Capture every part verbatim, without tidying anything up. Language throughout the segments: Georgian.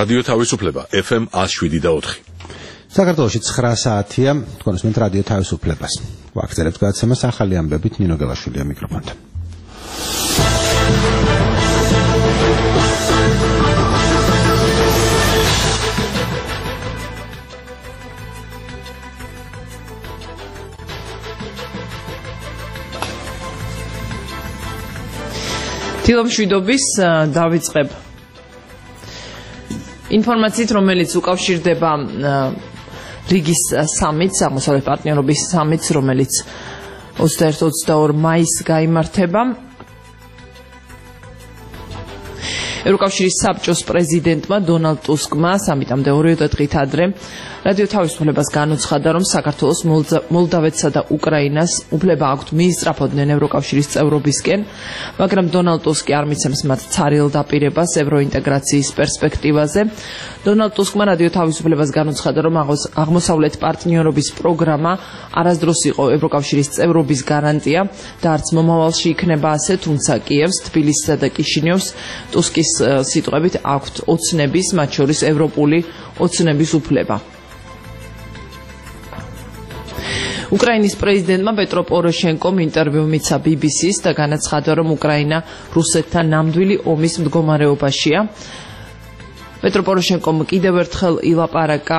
რადიო თავისუფლება F M one oh seven და four. საქართველოში ცხრა საათია, თქვენ უსმენთ რადიო თავისუფლებას. ვაგრძელებთ გადაცემას ახალი ამბებით ნინო გელაშვილია მიკროფონთან. დილომშვიდობის დავიწყებ ინფორმაციით, რომელიც უკავშირდება რიგის სამიტს, აღმოსავლეთ პარტნიორობის სამიტს, რომელიც ოცდაერთი ოცდაორი მაისს გაიმართება. ევროკავშირის საბჭოს პრეზიდენტმა დონალდ ტუსკმა სამიტამდე ორივე დღით ადრე რადიო თავისუფლებას განუცხადა, რომ საქართველოს, მოლდავეთსა და უკრაინას უფლება აქვთ მიისწრაფოდნენ ევროკავშირის წევრობისკენ, მაგრამ დონალდ ტუსკი არ მიცემს მათ ცარიელ დაპირებას ევროინტეგრაციის პერსპექტივაზე. დონალდ ტუსკმა რადიო თავისუფლებას განუცხადა, რომ აღმოსავლეთ პარტნიორობის პროგრამა არასდროს იყო ევროკავშირის წევრობის გარანტია და არც მომავალში იქნება ასე, თუმცა კიევს, თბილისსა და კიშინევს ტუსკის სიტყვებით აქვთ ოცნების, მათ შორის ევროპული ოცნების უფლება. უკრაინის პრეზიდენტმა პეტრო პოროშენკომ ინტერვიუ მიცა B B C-ს და განაცხადა, რომ უკრაინა რუსეთთან ნამდვილი ომის მდგომარეობაშია. პეტრო პოროშენკომ კიდევ ერთხელ ილაპარაკა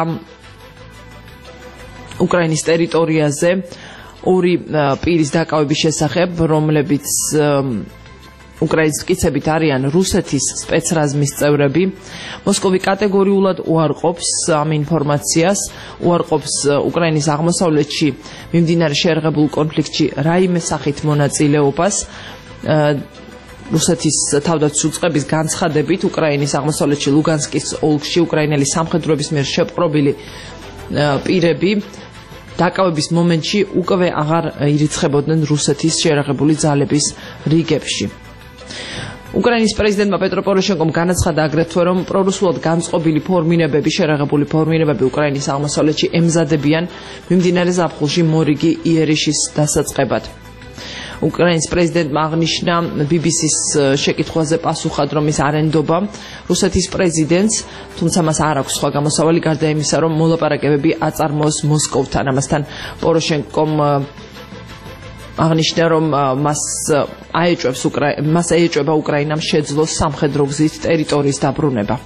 უკრაინის ტერიტორიაზე ორი პირის დაკავების შესახებ, რომლებიც უკრაინის მტკიცებით არიან რუსეთის სპეცრაზმის წევრები. მოსკოვი კატეგორიულად უარყოფს ამ ინფორმაციას, უარყოფს უკრაინის აღმოსავლეთში მიმდინარე შეერაღებულ კონფლიქტში რაიმე სახით მონაწილეობას. რუსეთის თავდაცვის უწყების განცხადებით, უკრაინის აღმოსავლეთში ლუგანსკის ოლქში უკრაინელი სამხედროების მიერ შეპყრობილი პირები დაკავების მომენტში უკვე აღარ ირიცხებოდნენ რუსეთის შეერაღებული ძალების რიგებში. უკრაინის პრეზიდენტმა პეტრო პოროშენკომ განაცხადა აგრეთვე, რომ პრორუსულად განწყობილი ფორმირებები, შეერაღებული ფორმირებები უკრაინის აღმოსავლეთში ემზადებიან მიმდინარე ზაფხულში მორიგი იერიშის დასაწყებად. უკრაინის პრეზიდენტმა აღნიშნა B B C-ს შეკითხვაზე პასუხად, რომ ის არ ენდობა რუსეთის პრეზიდენტს, თუმცა მას არ აქვს სხვა გამოსავალი გარდა იმისა, რომ მოლაპარაკებები აწარმოოს მოსკოვთან. ამასთან პოროშენკომ აღნიშნა, რომ მას აეჭვებს მას ეეჭვება უკრაინამ შეძლოს სამხედრო გზით ტერიტორიის დაბრუნება.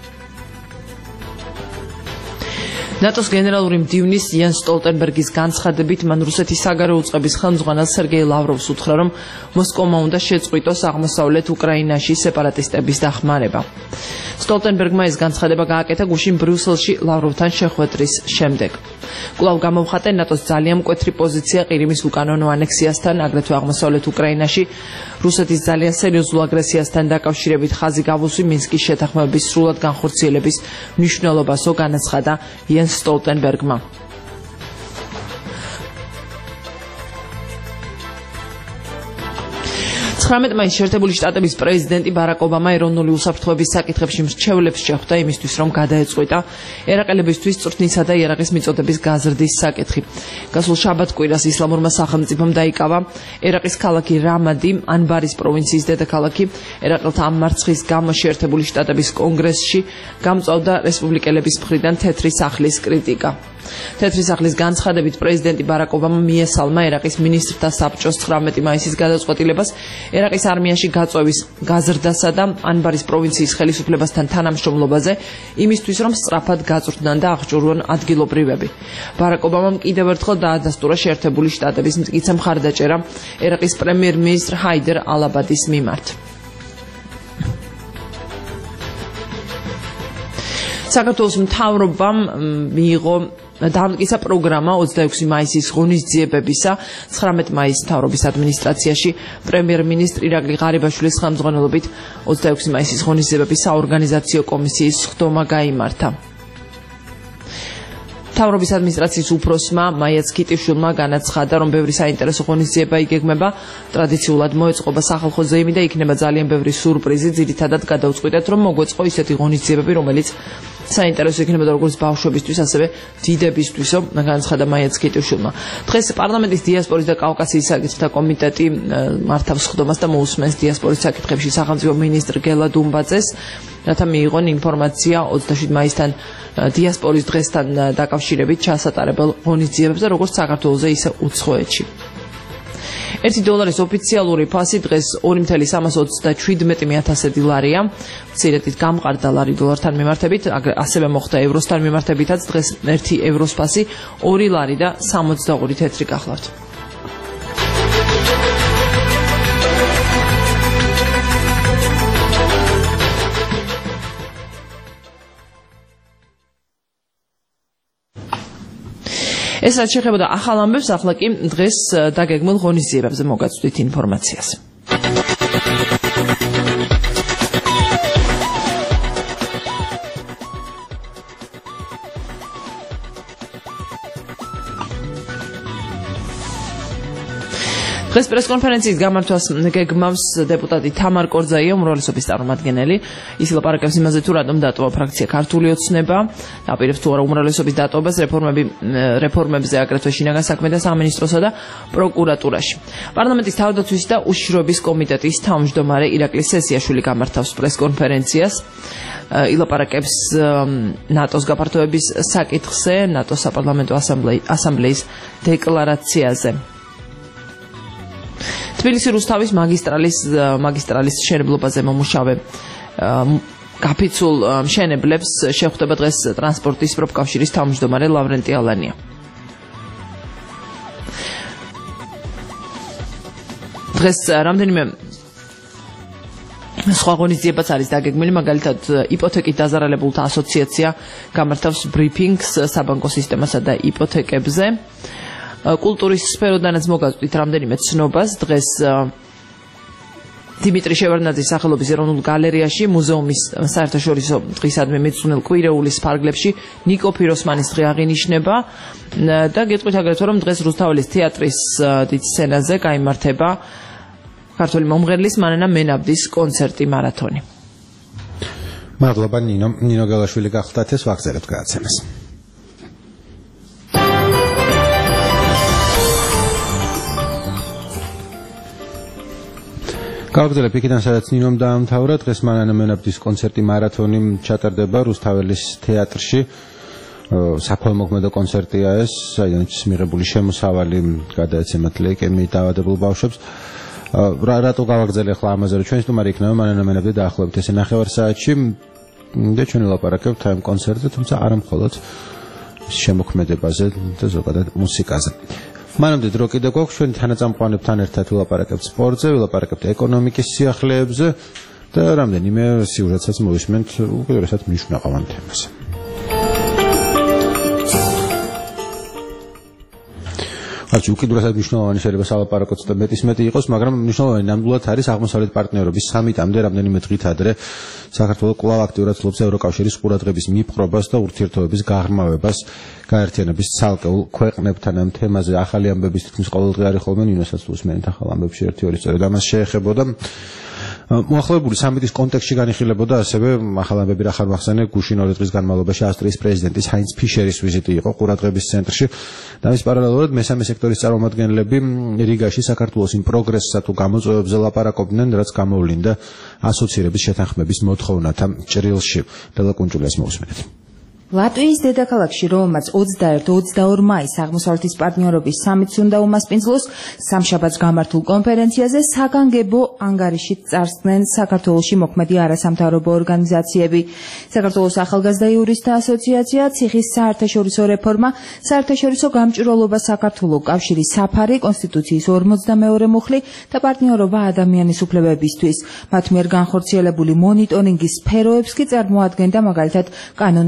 ნატოს გენერალური მდივნის იან სტოლტენბერგის განცხადებით, მან რუსეთის საგარეო უწყების ხელმძღვანელს სერგეი ლავროვს უთხრა, რომ მოსკოვმა უნდა შეწყვიტოს აღმოსავლეთ უკრაინაში სეპარატისტების დახმარება. სტოლტენბერგმა ეს განცხადება გააკეთა გუშინ ბრიუსელში ლავროვთან შეხვედრის შემდეგ. კვლავ გამოვხატა ნატოს ძალიან მკვეთრი პოზიცია ყირიმის უკანონო ანექსიასთან, აგრეთვე აღმოსავლეთ უკრაინაში რუსეთის ძალიან სერიოზულ აგრესიასთან დაკავშირებით ხაზი გავუსვი მინსკის შეთანხმებების სრულად განხორციელების მნიშვნელობასო, განაცხადა იან სტოლტენბერგმა. ცხრამეტ მაისს შეერთებული შტატების პრეზიდენტი ბარაკ ობამა ეროვნული უსაფრთხოების საკითხებში მრჩევლებს შეხვდა იმისთვის, რომ გადაეწყვიტა ერაყელებისთვის წვრთნისა და იარაღის მიწოდების გაზრდის საკითხი. გასულ შაბათ-კვირას ისლამურმა სახელმწიფომ დაიკავა ერაყის ქალაქი რამადი, ანბარის პროვინციის დედაქალაქი. ერაყელთა ამ მარცხის გამო შეერთებული შტატების კონგრესში გამწვავდა რესპუბლიკელების მხრიდან თეთრი სახლის კრიტიკა. თეთრი სახლის განცხადებით პრეზიდენტი ბარაკ ობამა მიესალმა ერაყის მინისტრთა საბჭოს ცხრამეტი მაისის გადაწყვეტილებას ერაყის არმიაში გაწვევის გაზრდასა და ანბარის პროვინციის ხელისუფლებასთან თანამშრომლობაზე, იმისთვის, რომ სწრაფად გაწვრთნან და აღჭურვონ ადგილობრივები. ბარაკ ობამამ კიდევ ერთხელ დაადასტურა შეერთებული შტატების მტკიცე მხარდაჭერა ერაყის პრემიერ-მინისტრ ჰაიდერ ალ-აბადის მიმართ. საქართველოს მთავრობამ მიიღო დაამტკიცა პროგრამა ოცდაექვსი მაისის ღონისძიებებისა. ცხრამეტ მაისს მთავრობის ადმინისტრაციაში პრემიერ-მინისტრი ირაკლი ღარიბაშვილის ხელმძღვანელობით ოცდაექვსი მაისის ღონისძიებების საორგანიზაციო კომისიის სხდომა გაიმართა. მთავრობის ადმინისტრაციის უფროსმა მაია ცქიტიშვილმა განაცხადა, რომ ბევრი საინტერესო ღონისძიება იგეგმება. ტრადიციულად მოეწყობა სახალხო ზეიმი და იქნება ძალიან ბევრი სურპრიზი. ძირითადად გადავწყვიტეთ, რომ მოგვეწყო ისეთი ღონისძიებები, რომელიც საინტერესო იქნებოდა როგორც ბავშვებისთვის, ასევე დიდებისთვისო, განაცხადა მაია ცქიტიშვილმა. დღეს პარლამენტის დიასპორის და კავკასიის საკითხთა კომიტეტი მართავს ხდომას და მოусმენს დიასპორის საკითხებში სახელმწიფო მინისტრ გელა დუმბაძეს, რათა მიიღონ ინფორმაცია ოცდაშვიდი მაისთან დიასპორის დღესთან დაკავშირებით ჩასატარებელ ღონისძიებებზე, როგორც საქართველოზე, ისე უცხოეთში. ერთი დოლარის ოფიციალური ფასი დღეს ორი წუთი სამას ოცდაშვიდმეტი ათასი ლარია. მცირედით გამყარდა ლარი დოლართან მიმართებით, ასევე მოხდა ევროსთან მიმართებითაც დღეს ერთი ევროს ფასი ორი ლარი და სამოცდაორი თეთრი გახლავთ. ეს რაც შეეხება ახალ ამბებს, ახლა კი დღეს დაგეგმილ ღონისძიებებზე მოგაწვდით ინფორმაციას. დღეს პრესკონფერენციის გამართვას გეგმავს დეპუტატი თამარ კორძაია, უმრავლესობის წარმომადგენელი. ის ლაპარაკებს იმაზე, თუ რატომ დატოვა ფრაქცია ქართული ოცნება, აპირებს თუ არა უმრავლესობის დატოვებას რეფორმები რეფორმებზე აგრეთვე შინაგან საქმეთა სამინისტროსა და პროკურატურაში. პარლამენტის თავდაცვის და უშიშროების კომიტეტის თავმჯდომარე ირაკლი სესიაშვილი გამართავს პრესკონფერენციას. ილაპარაკებს ნატოს გაფართოების საკითხზე, ნატოს საპარლამენტო ასამბლეის დეკლარაციაზე. თბილისი რუსთავის მაგისტრალის მაგისტრალის მშენებლობაზე მომუშავე გაფიცულ მშენებლებს შეხვდება დღეს ტრანსპორტის პროფკავშირის თავმჯდომარე ლავრენტი ალანია. დღეს რამდენიმე სხვა ღონისძიებაც არის დაგეგმილი, მაგალითად იპოთეკით დაზარალებულთა ასოციაცია გამართავს ბრიფინგს საბანკო სისტემასა და იპოთეკებზე. კულტურის სფეროდანაც მოგაწვდით რამდენიმე ცნობას. დღეს დიმიტრი შევარდნაძის სახელობის ეროვნულ გალერეაში მუზეუმის საერთაშორისო დღისადმი მიძღვნილ კვირეულის ფარგლებში ნიკო ფიროსმანის დღე აღინიშნება და გეტყვით აგრეთვე, რომ დღეს რუსთაველის თეატრის დიდ სცენაზე გაიმართება ქართული მომღერლის მანანა მენაბდის კონცერტი მარათონი. მადლობა ნინო. ნინო გელაშვილი გახლდათ ეს ვაგზელებთ გადაცემას. გავაგზავნებ იქიდან, სადაც ნინომ დაამთავრა. დღეს მანანა მენაბდის კონცერტი მარათონი ჩატარდება რუსთაველის თეატრში. საქველმოქმედო კონცერტია ეს, საიდანაც მიღებული შემოსავალი გადაეცემათ ლეიკემიით დაავადებულ ბავშვებს. რატო გავაგზავნე ახლა ამაზე, რომ ჩვენი სტუმარი იქნება მანანა მენაბდი დაახლოებით ესე ნახევარ საათში და ჩვენ ვილაპარაკებთ ამ კონცერტზე, თუმცა არა მხოლოდ შემოქმედებაზე და ზოგადად მუსიკაზე. მანამდე დრო კიდე გვაქვს, ჩვენ თანაწამყვანებთან ერთად ვილაპარაკებთ სპორტზე, ვილაპარაკებთ ეკონომიკის სიახლეებზე და რამდენიმე სიუჟეტსაც მოვისმენთ უკიდურესად მნიშვნელოვან თემაზე. არჩი უკიდურესად მნიშვნელოვანი შეიძლება სალაპარაკოც და მეტის მეტი იყოს, მაგრამ მნიშვნელოვანი ნამდვილად არის აღმოსავლეთ პარტნიორობის სამიტამდე რამდენიმე დღით ადრე საქართველოს კვლავ აქტიურად ცდილობს ევროკავშირის ყურადღების მიპყრობას და ურთიერთობების გაღრმავებას გაერთიანების ცალკეულ ქვეყნებთან. ამ თემაზე ახალი ამბების თქმის ყოველდღე არის ხოლმე, ნინოსაც უსმენთ ახალ ამბებში ერთი ორი სწორედ ამას შეეხებოდა. მოახლოებული სამიტის კონტექსტში განიხილებოდა ასევე ახალ ამბები რა ხარ მახსენე, გუშინ ორი დღის განმავლობაში ავსტრიის პრეზიდენტის ჰაინც ფიშერის ვიზიტი იყო ყურადღების ცენტრში და მის პარალელურად მესამე სექტორის წარმომადგენლები რიგაში საქართველოს იმ პროგრესსა თუ გამოწვევებზე ლაპარაკობდნენ, რაც გამოვლინდა ასოცირების შეთანხმების მოთხოვნათა ჭრილში. დელაკუნჭულიას მოусმენთ. ლატვიის დედაქალაქში, რომელმაც ოცდაერთი ოცდაორი მაის აღმოსავლეთის პარტნიორობის სამიტს უნდა უმასპინძლოს, სამშაბათს გამართულ კონფერენციაზე საგანგებო ანგარიშით წარსდგნენ საქართველოში მოქმედი არასამთავრობო ორგანიზაციები. საქართველოს ახალგაზრდა იურისტთა ასოციაცია, ციხის საერთაშორისო რეფორმა, საერთაშორისო გამჭვირვალობა საქართველოს კავშირის საფარი, კონსტიტუციის ორმოცდამეორე მუხლი და პარტნიორობა ადამიანის უფლებებისთვის. მათ მიერ განხორციელებული მონიტორინგის სფეროებს კი წარმოადგენდა მაგალითად კანონის უზენაესობა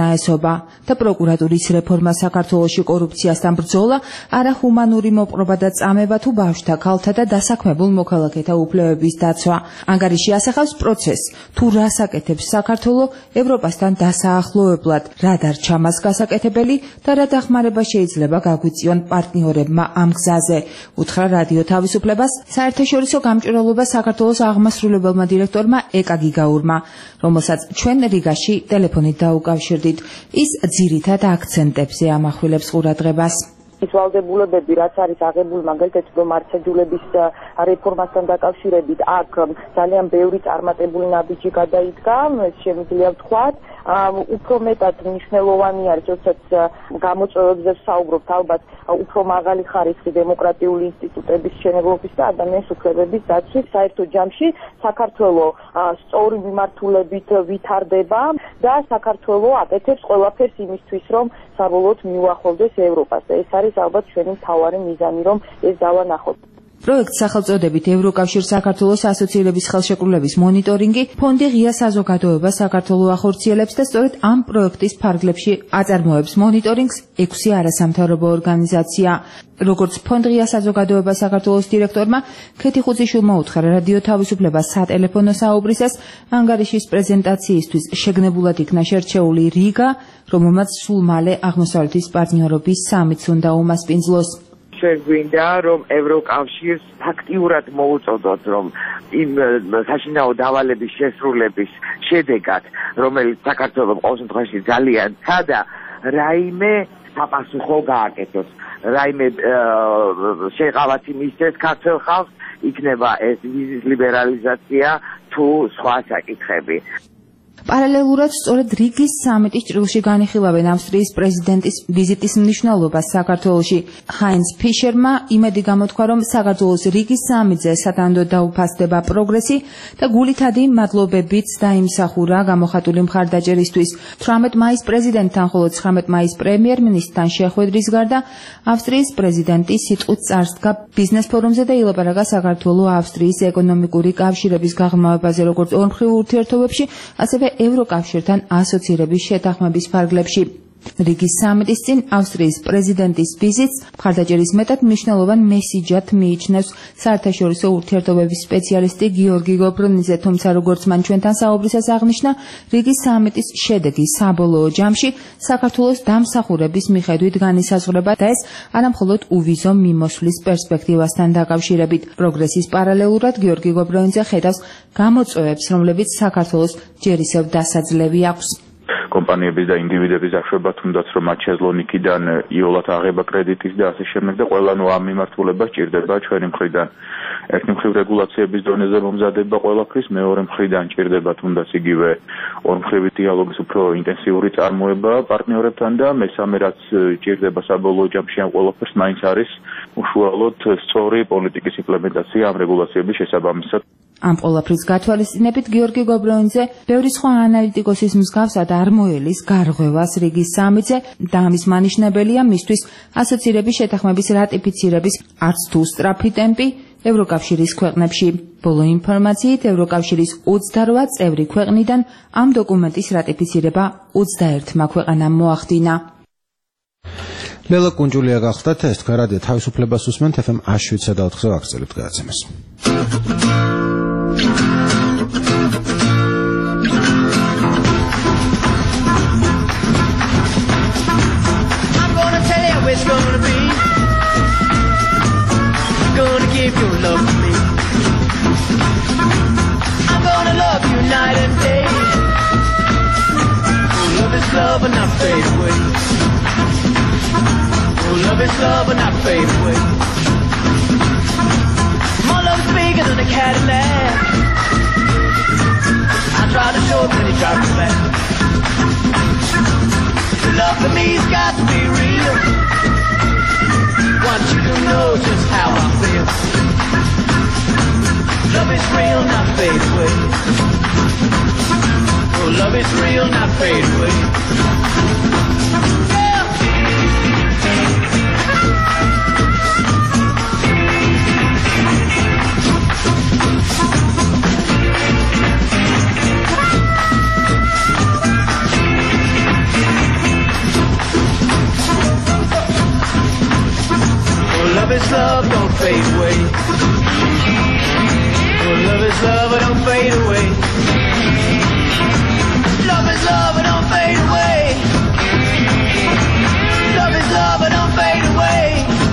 უზენაესობა და პროკურატურის რეფორმა საქართველოში კორუფციასთან ბრძოლა, არახუმანური მოპყრობა და წამება თუ ბავშვთა, ქალთა და დასაქმებულ მოქალაქეთა უფლებების დაცვა. ანგარიში ასახავს პროცესს, თუ რას აკეთებს საქართველო ევროპასთან დასაახლოებლად, რა დარჩა მას გასაკეთებელი და რა დახმარება შეიძლება გაგვიწიონ პარტნიორებმა ამ გზაზე, უთხრა რადიო თავისუფლებას საერთაშორისო გამჭვირვალობა საქართველოს აღმასრულებელმა დირექტორმა ეკა გიგაურმა, რომელსაც ჩვენ რიგაში ტელეფონით დაუკავშირდით. ის ძირითად აქცენტებზე ამახვილებს ყურადღებას. ის ვალდებულებები, რაც არის აღებული მაგალითად მართლმსაჯულების რეფორმასთან დაკავშირებით, აქ ძალიან ბევრი წარმატებული ნაბიჯი გადაიდგა, შემიძლია ვთქვათ. უფრო მეტად მნიშვნელოვანი არის, როდესაც გამოწვევებზე ვსაუბრობთ, ალბათ უფრო მაღალი ხარისხი დემოკრატიული ინსტიტუტების შენებლობის და ადამიანის უფლებების დაცვის საერთო ჯამში საქართველო სწორი მიმართულებით ვითარდება და საქართველო აკეთებს ყველაფერს იმისთვის, რომ საბოლოოდ მიუახლოვდეს ევროპას. ეს არის ალბათ ჩვენი მთავარი მიზანი, რომ ეს დავანახოთ. პროექტს სახელწოდებით ევროკავშირ საქართველოს ასოცირების ხელშეკრულების მონიტორინგი ფონდი ღია საზოგადოება საქართველო ახორციელებს და სწორედ ამ პროექტის ფარგლებში აწარმოებს მონიტორინგს ექვსი არასამთავრობო ორგანიზაცია. როგორც ფონდ ღია საზოგადოება საქართველოს დირექტორმა ქეთი ხუციშვილმა უთხრა რადიო თავისუფლებას სატელეფონო საუბრისას, ანგარიშის პრეზენტაციისთვის შეგნებულად იქნა შერჩეული რიგა, რომელმაც სულ მალე აღმოსავლეთის პარტნიორობის სამიტს უნდა უმასპინძლოს. გვინდა რომ ევროკავშირს ფაქტიურად მოუწოდოთ, რომ იმ საშინაო დავალების შესრულების შედეგად, რომელიც საქართველოს ყოველ შემთხვევაში ძალიან ცადა, რაიმე საპასუხო გააკეთოს, რაიმე შეღავათი მისცეს ქართველ ხალხს, იქნება ეს ვიზის ლიბერალიზაცია თუ სხვა საკითხები. პარალელურად სწორედ რიგის სამიტის ჭრილში განიხილავენ ავსტრიის პრეზიდენტის ვიზიტის მნიშვნელობას საქართველოში. ჰაინც ფიშერმა იმედი გამოთქვა, რომ საქართველოს რიგის სამიტზე სათანადოდ დაუფასდება პროგრესი და გულითადი მადლობებიც დაიმსახურა გამოხატული მხარდაჭერისთვის. თვრამეტ მაისს პრეზიდენტთან, ხოლო ცხრამეტ მაისს პრემიერ-მინისტრთან შეხვედრის გარდა ავსტრიის პრეზიდენტი სიტყვით წარსდგა ბიზნეს ფორუმზე და ილაპარაკა საქართველო-ავსტრიის ეკონომიკური კავშირების გაღრმავებაზე როგორც ორმხრივ ურთიერთობებში, ასევე ევროკავშირთან ასოცირების შეთანხმების ფარგლებში. რიგის სამიტის წინ ავსტრიის პრეზიდენტის ვიზიტს მხარდაჭერის მეტად მნიშვნელოვან მესიჯად მიიჩნევს საერთაშორისო ურთიერთობების სპეციალისტი გიორგი გობრონიძე, თუმცა როგორც მან ჩვენთან საუბრისას აღნიშნა, რიგის სამიტის შედეგი საბოლოო ჯამში საქართველოს დამსახურების მიხედვით განისაზღვრება და ეს არამხოლოდ უვიზო მიმოსვლის პერსპექტივასთან დაკავშირებით. პროგრესის პარალელურად გიორგი გობრონიძე ხედავს გამოწვევებს, რომლებიც საქართველოს ჯერ ისევ დასაძლევი აქვს. კომპანიების და ინდივიდების დაშვება თუნდაც რომ მათ შეზლონიკიდან იოლად აღება კრედიტის და ასე შემდეგ და ყველანო ამ მიმართულებას ჭირდება ჩვენი მხრიდან. ერთი მხრივ რეგულაციების დონეზე მომზადება ყველაფრის, მეორე მხრიდან ჭირდება თუნდაც იგივე ორმხრივი დიალოგის უფრო ინტენსიური წარმოება პარტნიორებთან და მესამე რაც ჭირდება საბოლოო ჯამში ამ ყველაფერს მაინც არის უშუალოდ სწორი პოლიტიკის იმპლემენტაცია ამ რეგულაციების შესაბამისად. ამ ყველაფრის გათვალისწინებით გიორგი გობრონიძე ბევრი სხვა ანალიტიკოსის მსგავსად არ მოელის გარღვევას რიგის სამიტზე და ამის მანიშნებელია მისთვის ასოცირების შეთანხმების რატიფიცირების არც თუ სწრაფი ტემპი ევროკავშირის ქვეყნებში. ბოლო ინფორმაციით ევროკავშირის ოცდარვა წევრი ქვეყნიდან ამ დოკუმენტის რატიფიცირება ოცდაერთმა ქვეყანამ მოახდინა. ლელა კუნჯულია გახლდათ, ეს თქვენ რადიო თავისუფლებას უსმენთ ეფ ემ შვიდსა და ოთხზე ვაგრძელებთ გადაცემას. It's gonna be gonna give your love to me. I'm gonna love you night and day. Oh, love is love and not fade away. Oh, love is love and not fade away. My love is bigger than a Cadillac. I try to show it when he drives me back. Your love for me's got to be real. Want you to know just how I feel. Love is real, not fade away. Oh, love is real, not fade away. Yeah. fade away. Oh, love is love, it don't fade away. Love is love, it don't fade away. Love is love, it don't fade away.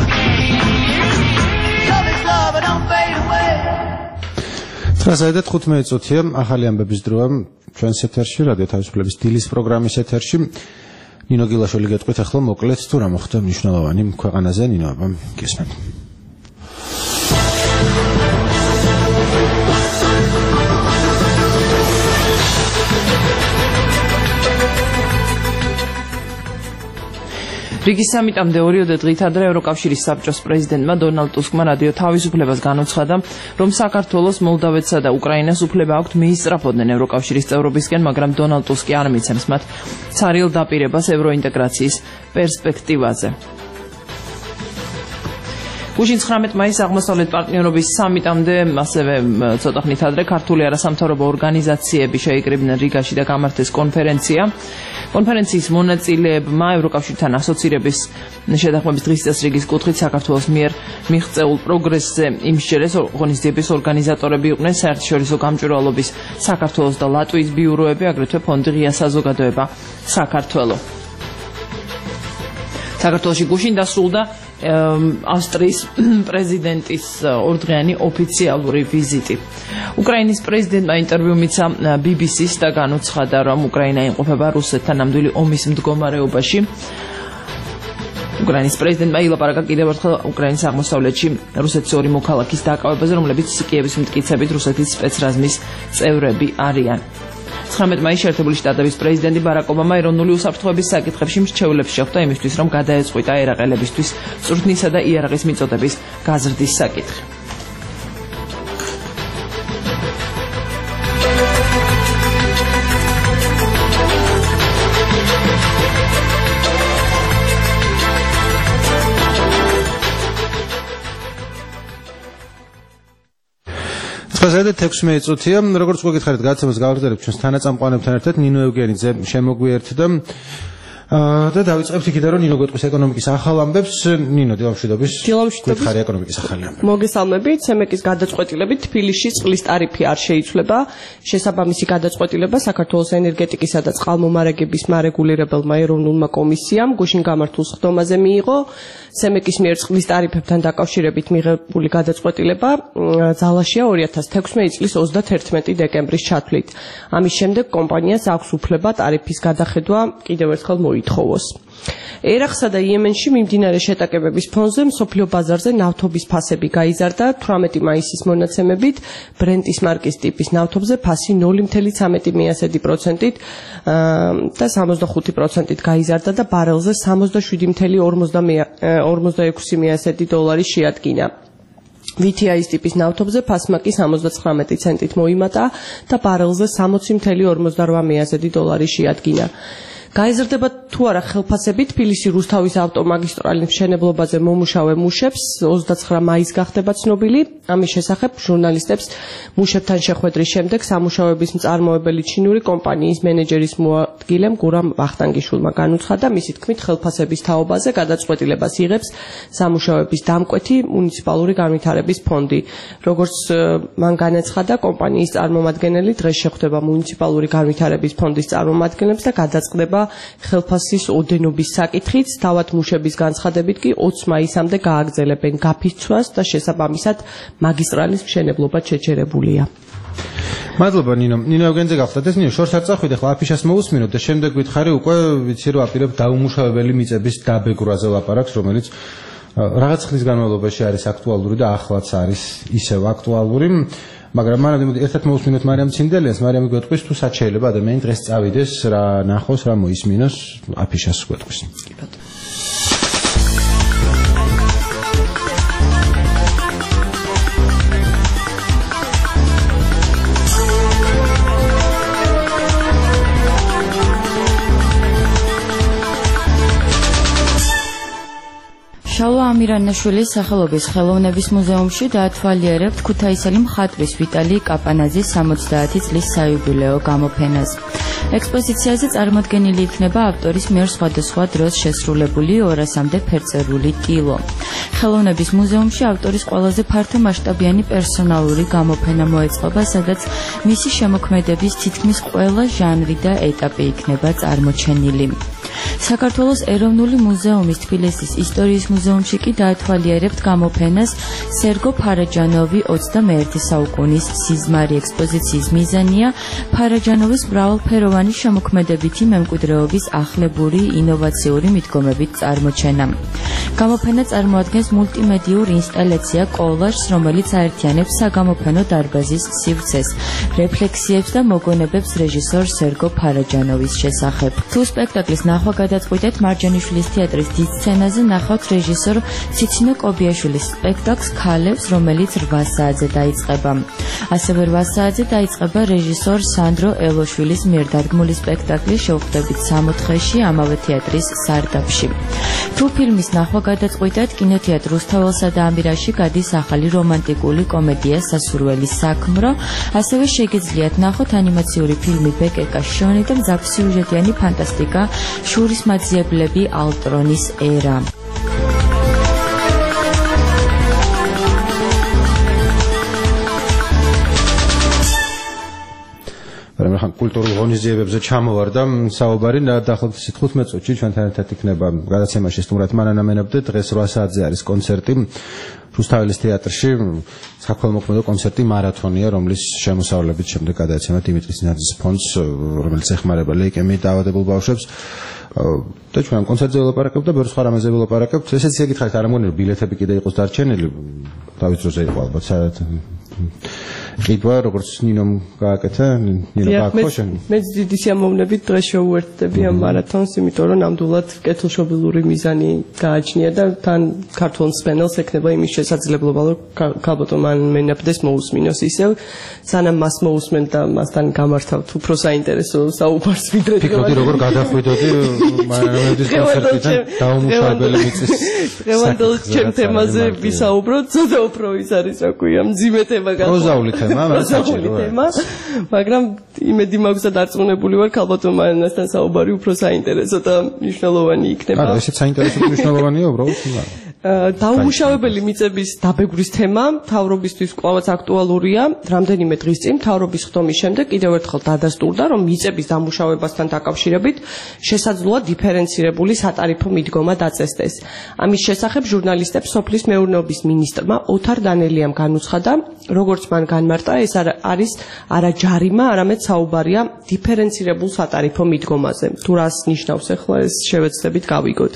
Love is love, it don't fade away. ტრასაიდეთ ხუთმეტი წუთია ახალი ამბების დროა ჩვენს ეთერში რადიო თავისუფლების დილის პროგრამის ეთერში ნინო გილაშვილი გეტყვით ახლა მოკლედ თუ რა მოხდა მნიშვნელოვანი ქვეყანაზე ნინო აბა გესმენთ რიგის სამიტამდე ორიოდე დღით ადრე ევროკავშირის საბჭოს პრეზიდენტმა დონალდ ტუსკმა რადიო თავისუფლებას განუცხადა, რომ საქართველოს, მოლდავეთსა და უკრაინას უფლება აქვთ მიისწრაფოდნენ ევროკავშირის წევრობისკენ, მაგრამ დონალდ ტუსკი არ მიცემს მათ ცარიელ დაპირებას ევროინტეგრაციის პერსპექტივაზე. გუშინ ცხრამეტ მაისს აღმოსავლეთ პარტნიორობის სამიტამდე, ასევე ცოტა ხნით ადრე ქართული არასამთავრობო ორგანიზაციები შეიკრიბნენ რიგაში და გამართეს კონფერენცია. კონფერენციის მონაწილეებმა ევროკავშირთან ასოცირების შეთანხმების დღის წესრიგის კუთხით საქართველოს მიერ მიღწეულ პროგრესზე იმსჯერეს ღონისძიების ორგანიზატორები იყვნენ საერთაშორისო გამჭვირვალობის საქართველოს და ლატვიის ბიუროები, აგრეთვე ფონდი ღია საზოგადოება საქართველო. საქართველოში გუშინ დასრულდა ავსტრიის პრეზიდენტის ორდღიანი ოფიციალური ვიზიტი. უკრაინის პრეზიდენტმა ინტერვიუ მიცა ბი ბი სის და განუცხადა, რომ უკრაინა იმყოფება რუსეთთან ნამდვილი ომის მდგომარეობაში. უკრაინის პრეზიდენტმა ილაპარაკა კიდევ ერთხელ უკრაინის აღმოსავლეთში რუსეთის ორი მოქალაქის დაკავებაზე, რომლებიც კიევის მტკიცებით რუსეთის სპეცრაზმის წევრები არიან. ცხრამეტ მაისს შეერთებული შტატების პრეზიდენტი ბარაკ ობამა ეროვნული უსაფრთხოების საკითხებში მრჩევლებს შეხვდა იმისთვის, რომ გადაეწყვიტა ერაყელებისთვის წვრთნისა და იარაღის მიწოდების გაზრდის საკითხი. ტრასაიდეთ ექვსმეტი წუთია, როგორც გოგითხარით, გადაცემას გავაგრძელებთ ჩვენს თანაწამყვანებთან ერთად, ნინო ევგენიძე შემოგვიერთდა და დავიწყებთ იქიდან, რომ ნინო გვეტყვის ეკონომიკის ახალ ამბებს. ნინო, დილამშვიდობის. დილამშვიდობის. გვითხარი ეკონომიკის ახალი ამბები. მოგესალმებით, სემეკის გადაწყვეტილებით თბილისში წყლის ტარიფი არ შეიცვლება. შესაბამისი გადაწყვეტილება საქართველოს ენერგეტიკისა და წყალმომარაგების მარეგულირებელმა ეროვნულმა კომისიამ გუშინ გამართულ სხდომაზე მიიღო. სემეკის მიერ წყლის ტარიფებთან დაკავშირებით მიღებული გადაწყვეტილება ძალაშია ორი ათას თექვსმეტი წლის ოცდაათერთმეტი დეკემბრის ჩათვლით. ამის შემდეგ კომპანიას აქვს უფლება ტარიფის გადახედვა კიდევ ერთხელ მოითხოვოს. ერაყსა და იემენში მიმდინარე შეტაკებების ფონზე მსოფლიო ბაზარზე ნავთობის ფასები გაიზარდა. თვრამეტი მაისის მონაცემებით ბრენტის მარკის ტიპის ნავთობზე ფასი ნული წამი ცხრამეტი პროცენტით და სამოცდახუთი პროცენტით გაიზარდა და ბარელზე სამოცდაშვიდი წამი ორმოცდაექვსი დოლარი შეადგინა. ვი თი აის ტიპის ნავთობზე ფასმა კი სამოცდაცხრამეტი ცენტით მოიმატა და ბარელზე სამოცი წამი ორმოცდარვა დოლარი შეადგინა. გაიზარდება თუ არა ხელფასები თბილისი რუსთავის ავტომაგისტრალის მშენებლობაზე მომუშავე მუშებს ოცდაცხრა მაისს გახდება ცნობილი. ამის შესახებ ჟურნალისტებს მუშებთან შეხვედრის შემდეგ სამუშაოების მწარმოებელი ჩინური კომპანიის მენეჯერის მოადგილემ გურამ ვახტანგიშვილმა განუცხადა, მისი თქმით ხელფასების თაობაზე გადაწყვეტილებას იღებს სამუშაოების დამკვეთი მუნიციპალური განვითარების ფონდი. როგორც მან განაცხადა, კომპანიის წარმომადგენელი დღეს შეხვდება მუნიციპალური განვითარების ფონდის წარმომადგენლებს და გადაწყდება ხელფასის ოდენობის საკითხით, თავად მუშების განცხადებით კი ოცი მაისამდე გააგრძელებენ გაფიცვას და შესაბამისად მაგისტრალის მშენებლობა შეჩერებულია. მადლობა ნინო. ნინო ევგენიძე გახლდათ ეს ნინო შორს არ წახვიდე, ხლა აფიშას მოусმინოთ და შემდეგ გითხარი უკვე ვიცი რომ აპირებ დაუმუშავებელი მიწების დაბეგრვაზე ლაპარაკს, რომელიც რაღაც ხნის განმავლობაში არის აქტუალური და ახლაც არის ისევ აქტუალური. მაგრამ მანამდე ერთად მოусმინოთ მარიამ ცინდელიანს, მარიამი გვეტყვის თუ სად შეიძლება ადამიანი დღეს წავიდეს, რა ნახოს, რა მოისმინოს, აფიშას გვეტყვის. კი ბატონო. შალვა ამირანაშვილის სახელობის ხელოვნების მუზეუმში დაათვალიერებთ ქუთაისელი მხატვრის ვიტალი კაპანაძის სამოცდაათი წლის საიუბილეო გამოფენას. ექსპოზიციაზე წარმოდგენილი იქნება ავტორის მიერ სხვადასხვა დროს შესრულებული ორასამდე ფერწერული ტილო. ხელოვნების მუზეუმში ავტორის ყველაზე ფართომასშტაბიანი პერსონალური გამოფენა მოეწყობა, სადაც მისი შემოქმედების თითქმის ყველა ჟანრი და ეტაპი იქნება წარმოჩენილი. საქართველოს ეროვნული მუზეუმის თბილისის ისტორიის მუზეუმში კი დაათვალიერებთ გამოფენას სერგო ფარაჯანოვი ოცდამეერთი საუკუნის სიზმარი. ექსპოზიციის მიზანია ფარაჯანოვის მრავალფეროვანი შემოქმედებითი მემკვიდრეობის ახლებური ინოვაციური მიდგომებით წარმოჩენა. გამოფენა წარმოადგენს მულტიმედიურ ინსტალაცია კოლაჟს, რომელიც აერთიანებს საგამოფენო დარბაზის სივრცეს, რეფლექსიებს და მოგონებებს რეჟისორ სერგო ფარაჯანოვის შესახებ. თუ სპექტაკლის ნახვა გადაწყვიტეთ, მარჯანიშვილის თეატრის დიდ სცენაზე ნახავთ რეჟისორ ციცინო კობიაშვილის სპექტაკლს ქალებს, რომელიც რვა საათზე დაიწყება. ასევე რვა საათზე დაიწყება რეჟისორ სანდრო ელოშვილის მიერ დადგმული სპექტაკლი შევხვდებით სამოთხეში ამავე თეატრის სარდაფში. თუ ფილმის ნახვა გადაწყვიტეთ, კინოთეატრ რუსთაველსა და ამირაში გადის ახალი რომანტიკული კომედია სასურველი საქმრო, ასევე შეგიძლიათ ნახოთ ანიმაციური ფილმი ბეკეკა შონი და მძაფრსიუჟეტიანი ფანტასტიკა შურის მაძიებლები ალტრონის ერა. მაგრამ კულტურულ ღონისძიებებზე ჩამოვარდა საუბარი დაახლოებით თხუთმეტ წუთში ჩვენთან ერთად იქნება გადაცემაში სტუმრად მანანა მენაბდე. დღეს რვა საათზე არის კონცერტი რუსთაველის თეატრში, საქველმოქმედო კონცერტი მარათონია, რომლის შემოსავლებით შემდეგ გადაეცემა დიმიტრი ძინაძის ფონდს, რომელიც ეხმარება ლეიკემიით დაავადებულ ბავშვებს. და ჩვენ კონცერტზე ველაპარაკებთ და ბევრ სხვა რამეზე ველაპარაკებთ. ესეც ეკითხეთ, არ ამგონია რომ ბილეთები კიდე იყოს დარჩენილი, თავის დროზე იყო ალბათ სადაც ყიდვა, როგორც ნინომ გააკეთა, ნინო გააკოშენ. მეც დიდი სიამოვნებით დღეს შევუერთდები ამ მარათონს, იმიტომ რომ ნამდვილად კეთილშობილური მიზანი გააჩნია და თან ქართულ მსმენელს ექნება იმის შესაძლებლობა, რომ ქალბატონ მენაბდეს მოусმინოს ისევ, სანამ მას მოусმენ და მასთან გამართავთ უფრო საინტერესო საუბარს ვიდრე ფიქრობდი როგორ გადახვიდოდი მანანა კონცერტიდან დაუმუშავებელი მიწის დღევანდელ ჩემ თემაზე ვისაუბროთ, ცოტა უფრო ის არის, რა ქვია, მძიმე თემა გახდა. პროზაული თემა, პროზაული თემა, მაგრამ იმედი მაქვს და დარწმუნებული ვარ, ქალბატონ მანანასთან საუბარი უფრო საინტერესო და მნიშვნელოვანი იქნება. არა, ესეც საინტერესო და მნიშვნელოვანია უბრალოდ. დაუმუშავებელი მიწების დაბეგვრის თემა მთავრობისთვის კვლავაც აქტუალურია. რამდენიმე დღის წინ მთავრობის ხდომის შემდეგ კიდევ ერთხელ დადასტურდა, რომ მიწების დამუშავებასთან დაკავშირებით შესაძლოა დიფერენცირებული სატარიფო მიდგომა დაწესდეს. ამის შესახებ ჟურნალისტებს სოფლის მეურნეობის მინისტრმა ოთარ დანელიამ განუცხადა, როგორც მან განმარტა, ეს არის არა ჯარიმა, არამედ საუბარია დიფერენცირებულ სატარიფო მიდგომაზე. თუ რას ნიშნავს ახლა ეს შევეცდებით გავიგოთ.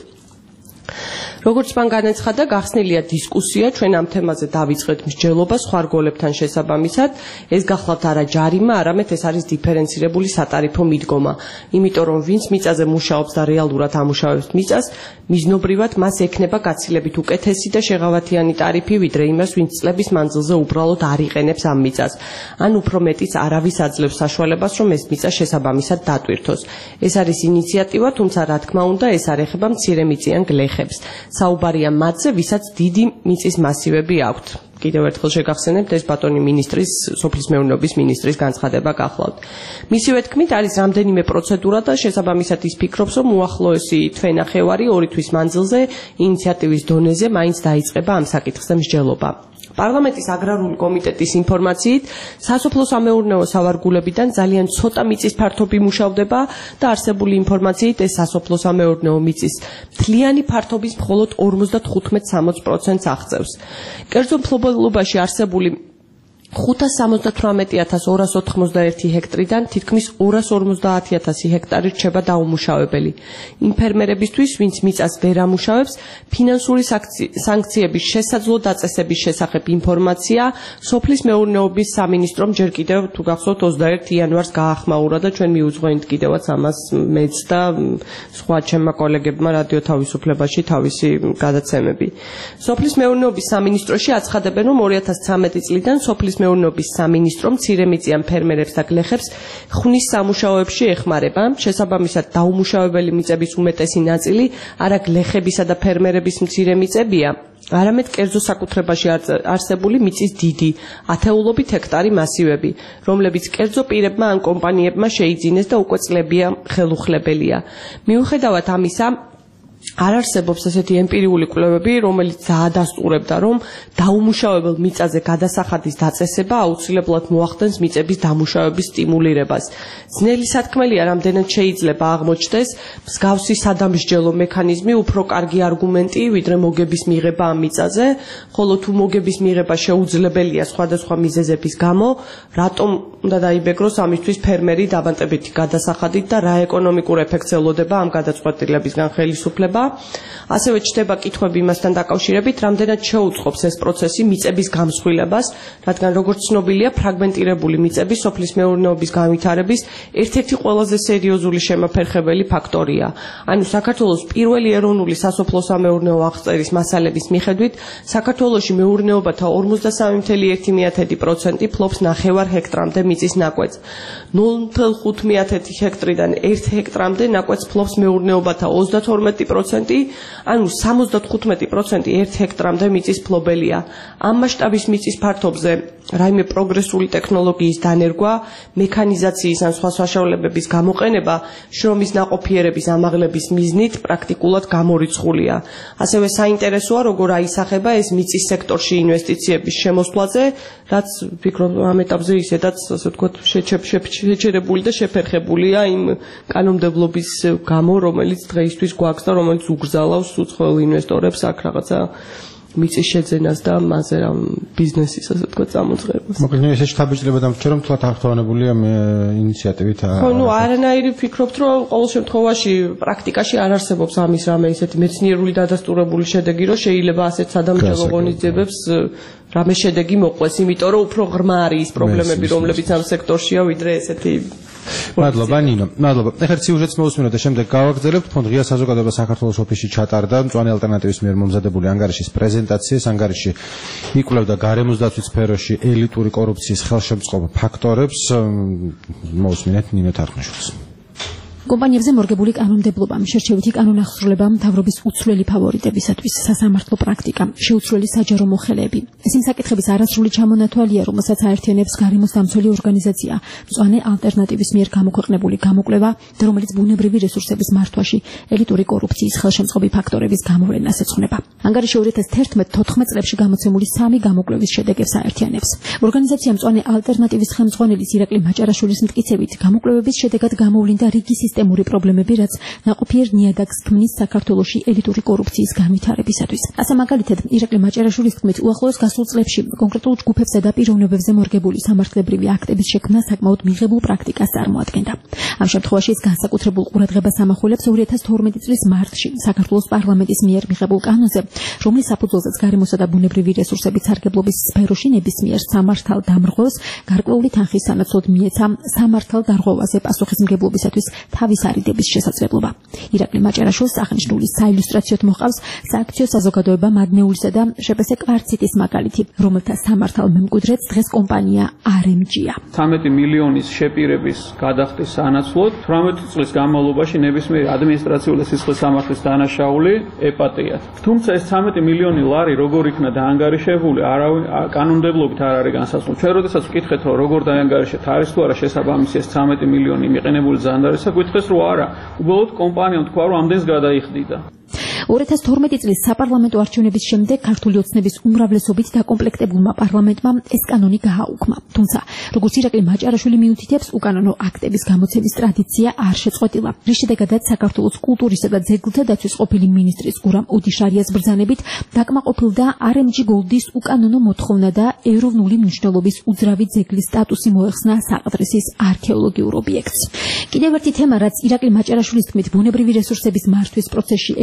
როგორც მან განაცხადა, გახსნილია დისკუსია, ჩვენ ამ თემაზე დავიწყეთ მსჯელობა სხვა რგოლებთან შესაბამისად. ეს გახლავთ არა ჯარიმა, არამედ ეს არის დიფერენცირებული სატარიფო მიდგომა. იმიტომ რომ ვინც მიწაზე მუშაობს და რეალურად ამუშავებს მიწას, მიზნობრივად მას ექნება გაცილებით უკეთესი და შეღავათიანი ტარიფი, ვიდრე იმას, ვინც წლების მანძილზე უბრალოდ არ იყენებს ამ მიწას. ან უფრო მეტიც არავის აძლევს საშუალებას, რომ ეს მიწა შესაბამისად დატვირთოს. ეს არის ინიციატივა, თუმცა რა თქმა უნდა, ეს არ ეხება მცირემიწიან გლეხებს. საუბარია მათზე, ვისაც დიდი მიწის მასივები აქვთ. კიდევ ერთხელ შეგახსენებთ, ეს ბატონი მინისტრის, სოფლის მეურნეობის მინისტრის განცხადება გახლავთ. მისივე თქმით, არის რამდენიმე პროცედურა და შესაბამისად ის ფიქრობს, რომ უახლოესი თვენახევარი ორი თვის მანძილზე ინიციატივის დონეზე მაინც დაიწყება ამ საკითხზე მსჯელობა. პარლამენტის აგრარული კომიტეტის ინფორმაციით, სასოფლო-სამეურნეო სავარგულებიდან ძალიან ცოტა მიწის ფართობი მუშავდება და არსებული ინფორმაციით ეს სასოფლო-სამეურნეო მიწის მთლიანი ფართობის მხოლოდ ორმოცდათხუთმეტ სამოცდ პროცენტს აღწევს. კერძო მფლობელობაში არსებული ხუთას სამოცდათვრამეტი ათას ორას ოთხმოცდაერთი ჰექტრიდან თითქმის ორას ორმოცდაათი ათასი ჰექტარი რჩება დაუმუშავებელი. იმ ფერმერებისთვის, ვინც მიწას ვერ ამუშავებს, ფინანსური სანქციების შესაძლო დაწესების შესახებ ინფორმაცია სოფლის მეურნეობის სამინისტრომ ჯერ კიდევ თუ გახსოვთ ოცდაერთი იანვარს გაახმაურა და ჩვენ მიუძღვენთ კიდევაც ამას მეც და სხვა ჩემმა კოლეგებმა რადიო თავისუფლებაში თავისი გადაცემები. სოფლის მეურნეობის სამინისტროში აცხადებენ, რომ ორი ათას ცხრამეტი წლიდან სოფლის მეურნეობის სამინისტრო მცირემიწიან ფერმერებს და გლეხებს ხვნის სამუშაოებში ეხმარება. შესაბამისად, დაუმუშავებელი მიწების უმეტესი ნაწილი არა გლეხებისა და ფერმერების მცირე მიწებია, არამედ კერძო საკუთრებაში არსებული მიწის დიდი, ათეულობით ჰექტარი მასივები, რომლებიც კერძო პირებმა ან კომპანიებმა შეიძინეს და უკვე წლებია ხელუხლებელია. მიუხედავად ამისა, არ არსებობს ესეთი ემპირიული კვლევები, რომელიც დაადასტურებდა, რომ დაუმუშავებელ მიწაზე გადასახადის დაწესება აუცილებლად მოახდენს მიწების დამუშავების სტიმულირებას. ძნელი სათქმელია, რამდენად შეიძლება აღმოჩნდეს მსგავსი სადამსჯელო მექანიზმი უფრო კარგი არგუმენტი, ვიდრე მოგების მიღება ამ მიწაზე, ხოლო თუ მოგების მიღება შეუძლებელია სხვადასხვა მიზეზების გამო, რატომ უნდა დაიბეგროს ამისთვის ფერმერი დავანტებითი გადასახადით და რა ეკონომიკურ ეფექტს ელოდება ამ გადაწყვეტილებისგან ხელისუფლება. ასევე ჩდება კითხვები იმასთან დაკავშირებით, რამდენად შეუწყობს ეს პროცესი მიწების გამსხვილებას, რადგან როგორც ცნობილია, ფრაგმენტირებული მიწები სოფლის მეურნეობის განვითარების ერთ-ერთი ყველაზე სერიოზული შემოფერხებელი ფაქტორია. ანუ საქართველოს პირველი ეროვნული სასოფლო-სამეურნეო აღწერის მასალების მიხედვით, საქართველოში მეურნეობათა ორმოცდასამი წუთი ერთი პროცენტი ფლობს ნახევარ ჰექტრამდე მიწის ნაკვეთს. ნული წუთი ხუთი ჰექტრიდან ერთ ჰექტრამდე ნაკვეთს ფლობს მეურნეობათა ოცდათორმეტი პროცენტი, ანუ სამოცდათხუთმეტი პროცენტი ერთ ჰექტრამდე მიწის ფლობელია. ამ მასშტაბის მიწის ფართობზე რაიმე პროგრესული ტექნოლოგიის დანერგვა, მექანიზაციის ან სხვა საშუალებების გამოყენება შრომის ნაყოფიერების ამაღლების მიზნით პრაქტიკულად გამორიცხულია. ასევე საინტერესოა, როგორ აისახება ეს მიწის სექტორში ინვესტიციების შემოსვლაზე, რაც ვფიქრობ ამ ეტაპზე ისედაც, ასე ვთქვათ, შეჩერებული და შეფერხებულია იმ კანონმდებლობის გამო, რომელიც დღეისთვის გვაქვს და რომელიც უგრძალავს უცხოელ ინვესტორებს აქ რაღაცა მიწის შეძენას და მასზე რამ ბიზნესის, ასე ვთქვათ, წამოწყებას. მოკლედ ესე შთაბეჭდილება დამრჩა, რომ თქვა აღთვალებულია ინიციატივით. ხო, ნუ არანაირი ვფიქრობთ, რომ ყოველ შემთხვევაში პრაქტიკაში არ არსებობს ამის რამე ისეთი მეცნიერული დადასტურებული შედეგი, რომ შეიძლება ასეთ სადამსჯელო ღონისძიებებს რამე შედეგი მოყვეს, იმიტომ რომ უფრო ღრმა არის ის პრობლემები, რომლებიც ამ სექტორშია, ვიდრე ესეთი. მადლობა ნინო, მადლობა. ეხლა სიუჟეტს მოვუსმინოთ და შემდეგ გავაგრძელებთ. თქო, ღია საზოგადოება საქართველოს ოფისში ჩატარდა მწვანე ალტერნატივის მიერ მომზადებული ანგარიშის პრეზენტაციას. ანგარიში იკვლევდა გარემოს დაცვის სფეროში ელიტური კორუფციის ხელშემწყობ ფაქტორებს. მოვუსმინეთ ნინო თარხნიშვილს. კომპანიებზე მორგებული კანონმდებლობამ, შერჩევითი კანონახსრულებამ, მთავრობის უცვლელი ფავორიტებისათვის სასამართლო პრაქტიკა, შეუცვლელი საჯარო მოხელეები. ეს იმ საკითხების არასრული ჩამონათვალია, რომელსაც აერთიანებს გარემოს დამცველი ორგანიზაცია, მწვანე ალტერნატივის მიერ გამოქვეყნებული გამოკვლევა და რომელიც ბუნებრივი რესურსების მართვაში ელიტური კორუფციის ხელშემწყობი ფაქტორების გამოვლენას ეძღვნება. ანგარიში ორი ათას თერთმეტ თოთხმეტ წლებში გამოცემული სამი გამოკვლევის შედეგებს აერთიანებს. ორგანიზაცია მწვანე ალტერნატივის ხელმძღვანელის ირაკლი მაჭარაშვილის მტკიცებით, გამოკვლევების შედეგად გამოვლინდა რიგი სისტემური პრობლემები, რაც ნაყოფიერ ნიადაგს ქმნის საქართველოში ელიტური კორუფციის განვითარებისათვის. ასე მაგალითად, ირაკლი მაჭარაშვილის თქმით, უახლოეს გასულ წლებში კონკრეტულ ჯგუფებსა და პიროვნებებზე მორგებული სამართლებრივი აქტების შექმნა საკმაოდ მიღებულ პრაქტიკას წარმოადგენდა. ამ შემთხვევაში ის განსაკუთრებულ ყურადღებას ამახვილებს ორი ათას თორმეტი წლის მარტში საქართველოს პარლამენტის მიერ მიღებულ კანონზე, რომლის საფუძველზეც გარემოსა და ბუნებრივი რესურსების სარგებლობის სფეროში ნებისმიერ სამართალ დამრღვევს გარკვეული თანხის სანაცვლოდ მიეცა სამართალ დარღვევაზე პასუხისმგებლობისათვის თავის არიდების შესაძლებლობა. ირაკლი მაჭარაშვილს აღნიშნული საილუსტრაციოდ მოყავს სააქციო საზოგადოება მადნეულისა და შეპესე კვარციტის მაგალითი, რომელთა სამართალ მემკვიდრეც დღეს კომპანია არ ემ ჯი-ია. ცხრამეტი მილიონის შეპირების გადახდის სანაცვლოდ თვრამეტი წლის განმავლობაში ნებისმიერი ადმინისტრაციული და სისხლის სამართლის დანაშაული ეპატიათ. თუმცა ეს ცხრამეტი მილიონი ლარი როგორ იქნა დაანგარიშებული, არავინ კანონმდებლობით არ არის განსაზღვრული. ჩვენ როდესაც ვკითხეთ, რომ როგორ დაანგარიშეთ, არის თუ არა შესაბამისი ეს ცხრამეტი მილიონი მიყენებული ზანდარისა, გითხეს რომ არა, უბრალოდ კომპანიამ თქვა რომ ამდენს გადაიხდიდა. ორი ათას თორმეტი წლის საპარლამენტო არჩევნების შემდეგ ქართული ოცნების უმრავლესობით დაკომპლექტებულმა პარლამენტმა ეს კანონი გააუქმა. თუმცა, როგორც ირაკლი მაჭარაშვილი მიუთითებს, უკანონო აქტების გამოცემის ტრადიცია არ შეწყვეტილა. რის შედეგადაც საქართველოს კულტურისა და ძეგლთა დაცვის ყოფილი მინისტრის გურამ ოდიშარიას ბრძანებით დაკმაყოფილდა არ ემ ჯი Gold-ის უკანონო მოთხოვნა და ეროვნული მნიშვნელობის უძრავი ძეგლის სტატუსი მოეხსნა საყდრისის არქეოლოგიურ ობიექტს. კიდევ ერთი თემა, რაც ირაკლი მაჭარაშვილის თქმით ბუნებრივი რესურსების მართვის პროცესში ელიტური კორუფცია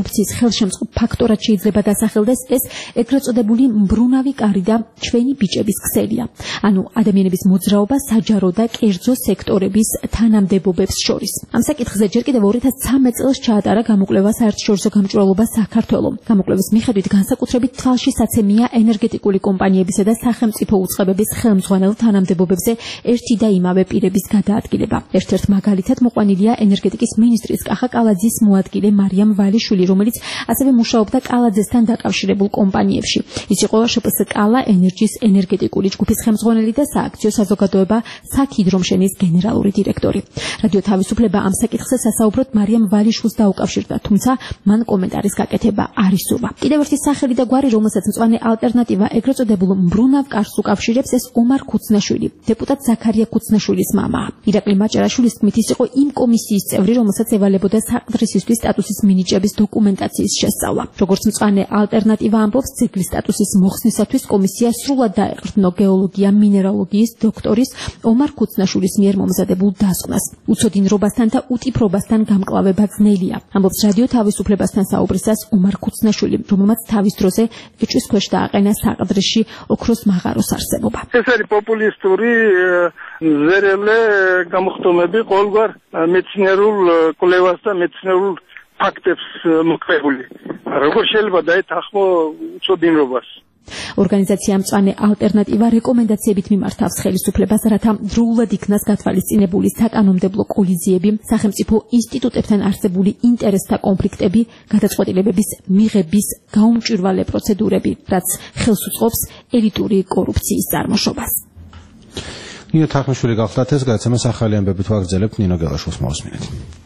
კორუფციის ხელშემწყობ ფაქტორად შეიძლება დასახელდეს ეს ეგრეთ წოდებული მბრუნავი კარი და ჩვენი ბიჭების ქსელია. ანუ ადამიანების მოძრაობა საჯარო და კერძო სექტორების თანამდებობებს შორის. ამ საკითხზე ჯერ კიდევ ორი ათას ცხრამეტ წელს ჩაატარა გამოკვლევა საერთაშორისო გამჭვირვალობა საქართველოს. გამოკვლევის მიხედვით განსაკუთრებით თვალშისაცემია ენერგეტიკული კომპანიებისა და სახელმწიფო უწყებების ხელმძღვანელ თანამდებობებზე ერთი და იმავე პირების გადაადგილება. ერთ-ერთ მაგალითად მოყვანილია ენერგეტიკის მინისტრის კახა კალაძის მოადგილე მარიამ ვალიშვილი, რომელიც ასევე მუშაობდა კალაძესთან დაკავშირებულ კომპანიებში. ის იყო შპს კალა ენერჯის ენერგეტიკული ჯგუფის ხელმძღვანელი და სააქციო საზოგადოება საქიდრომშენის გენერალური დირექტორი. რადიო თავისუფლება ამ საკითხზე სასაუბროდ მარიამ ვალიშვილს დაუკავშირდა, თუმცა მან კომენტარის გაკეთება არ ისურვა. კიდევ ერთი სახელი და გვარი, რომელსაც მწვანე ალტერნატივა ეგრეთ წოდებულ მბრუნავ კარს უკავშირებს, ეს ომარ ქუცნაშვილი, დეპუტატ ზაქარია ქუცნაშვილის მამა. ირაკლი მაჭარაშვილის თქმით, ის იყო იმ კომისიის წევრი, რომელსაც ევალებოდა საყდრისისთვის სტატუსის მინიჭების დოკუმენტაციის შესწავლა. როგორც მწვანე ალტერნატივა ამბობს, ძეგლის სტატუსის მოხსნისათვის კომისია სრულად დაეყრდნო გეოლოგია მინერალოგიის დოქტორის ომარ ქუცნაშვილის მიერ მომზადებულ დასკვნას. უცოდინრობასთან და უტიფრობასთან გამკლავება ძნელია. ამბობს რადიო თავისუფლებასთან საუბრისას ომარ ქუცნაშვილი, რომელმაც თავის დროზე ეჭვის ქვეშ დააყენა საყდრიში ოქროს მაღაროს არსებობა. ეს არის პოპულისტური ზერელე გამოხდომები ყოველგვარ მეცნიერულ კვლევას და მეცნიერულ ფაქტებს მოყოლებული. როგორ შეიძლება დაეთანხმო უცოდინრობას? ორგანიზაცია მწვანე ალტერნატივა რეკომენდაციებით მიმართავს ხელისუფლებას, რათა დროულად იქნას გათვალისწინებული საკანონმდებლო კოლიზიები, სახელმწიფო ინსტიტუტებთან არსებული ინტერესთა კონფლიქტები, გადაწყვეტილებების მიღების გაუმჭვირვალე პროცედურები, რაც ხელს უწყობს ელიტური კორუფციის წარმოშობას. ნინო თახმიშვილი გახლდათ ეს გადაცემას ახალი ამბებით ვაგრძელებთ. ნინო გელაშვილს მოვასმინეთ.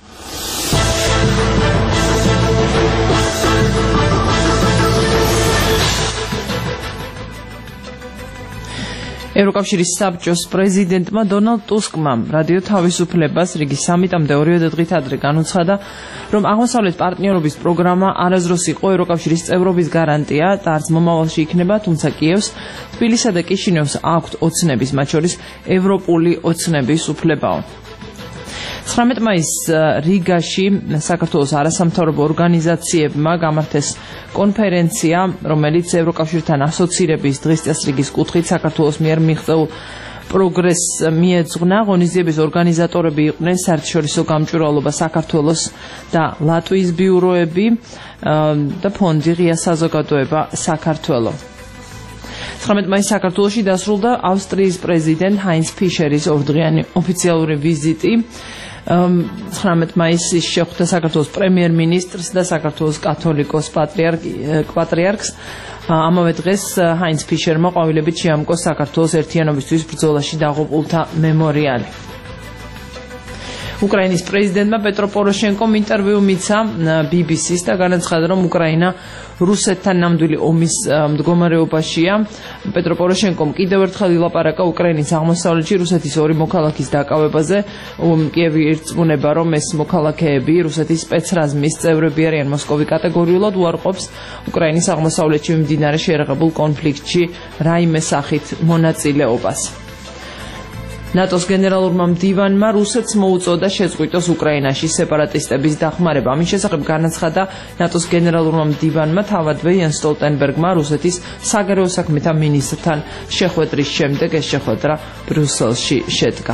ევროკავშირის საბჭოს პრეზიდენტმა დონალდ ტუსკმა რადიო თავისუფლებას რიგი სამიტამდე ორივე დღით ადრე განუცხადა, რომ აღმოსავლეთ პარტნიორობის პროგრამა არასდროს იყო ევროკავშირის წევრობის გარანტია და არც მომავალში იქნება, თუმცა კიევს, თბილისსა და კიშინევს აქვთ ოცნების, მათ შორის ევროპული ოცნების უფლებაო. ცხრამეტ მაისს რიგაში საქართველოს არასამთავრობო ორგანიზაციებმა გამართეს კონფერენცია, რომელიც ევროკავშირთან ასოცირების დღის წესრიგის კუთხით საქართველოს მიერ მიღწეულ პროგრესს მიეძღვნა. ღონისძიების ორგანიზატორები იყვნენ საერთაშორისო გამჭვირვალობა საქართველოს და ლატვიის ბიუროები და ფონდი ღია საზოგადოება საქართველო. ცხრამეტ მაისს საქართველოში დასრულდა ავსტრიის პრეზიდენტ ჰაინც ფიშერის ორდღიანი ოფიციალური ვიზიტი. ცხრამეტ მაისს შეხვდა საქართველოს პრემიერ-მინისტრს და საქართველოს კათოლიკოს პატრიარქს. ამავე დღეს ჰაინც ფიშერმა ყვავილებით შეამკო საქართველოს ერთიანობისთვის ბრძოლაში დაღუპულთა მემორიალი. უკრაინის პრეზიდენტმა პეტრო პოროშენკომ ინტერვიუ მიცა ბი ბი სის და განაცხადა, რომ უკრაინა რუსეთთან ნამდვილი ომის მდგომარეობაშია. პეტრო პოროშენკომ კიდევ ერთხელ ილაპარაკა უკრაინის აღმოსავლეთში რუსეთის ორი მოქალაქის დაკავებაზე. კიევი ირწმუნება, რომ ეს მოქალაქეები რუსეთის სპეცრაზმის წევრები არიან. მოსკოვი კატეგორიულად უარყოფს უკრაინის აღმოსავლეთში მიმდინარე შეერაღებულ კონფლიქტში რაიმე სახით მონაწილეობას. ნატოს გენერალურმა მდივანმა რუსეთს მოუწოდა შეწყვიტოს უკრაინაში სეპარატისტების დახმარება. ამის შესახებ განაცხადა ნატოს გენერალურმა მდივანმა თავადვე იენ სტოლტენბერგმა რუსეთის საგარეო საქმეთა მინისტრთან შეხვედრის შემდეგ. ეს შეხვედრა ბრიუსელში შედგა.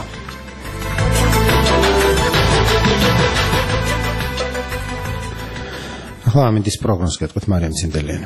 ახლა ამინდის პროგნოზს გეტყვით მარიამ ციმბელიანი.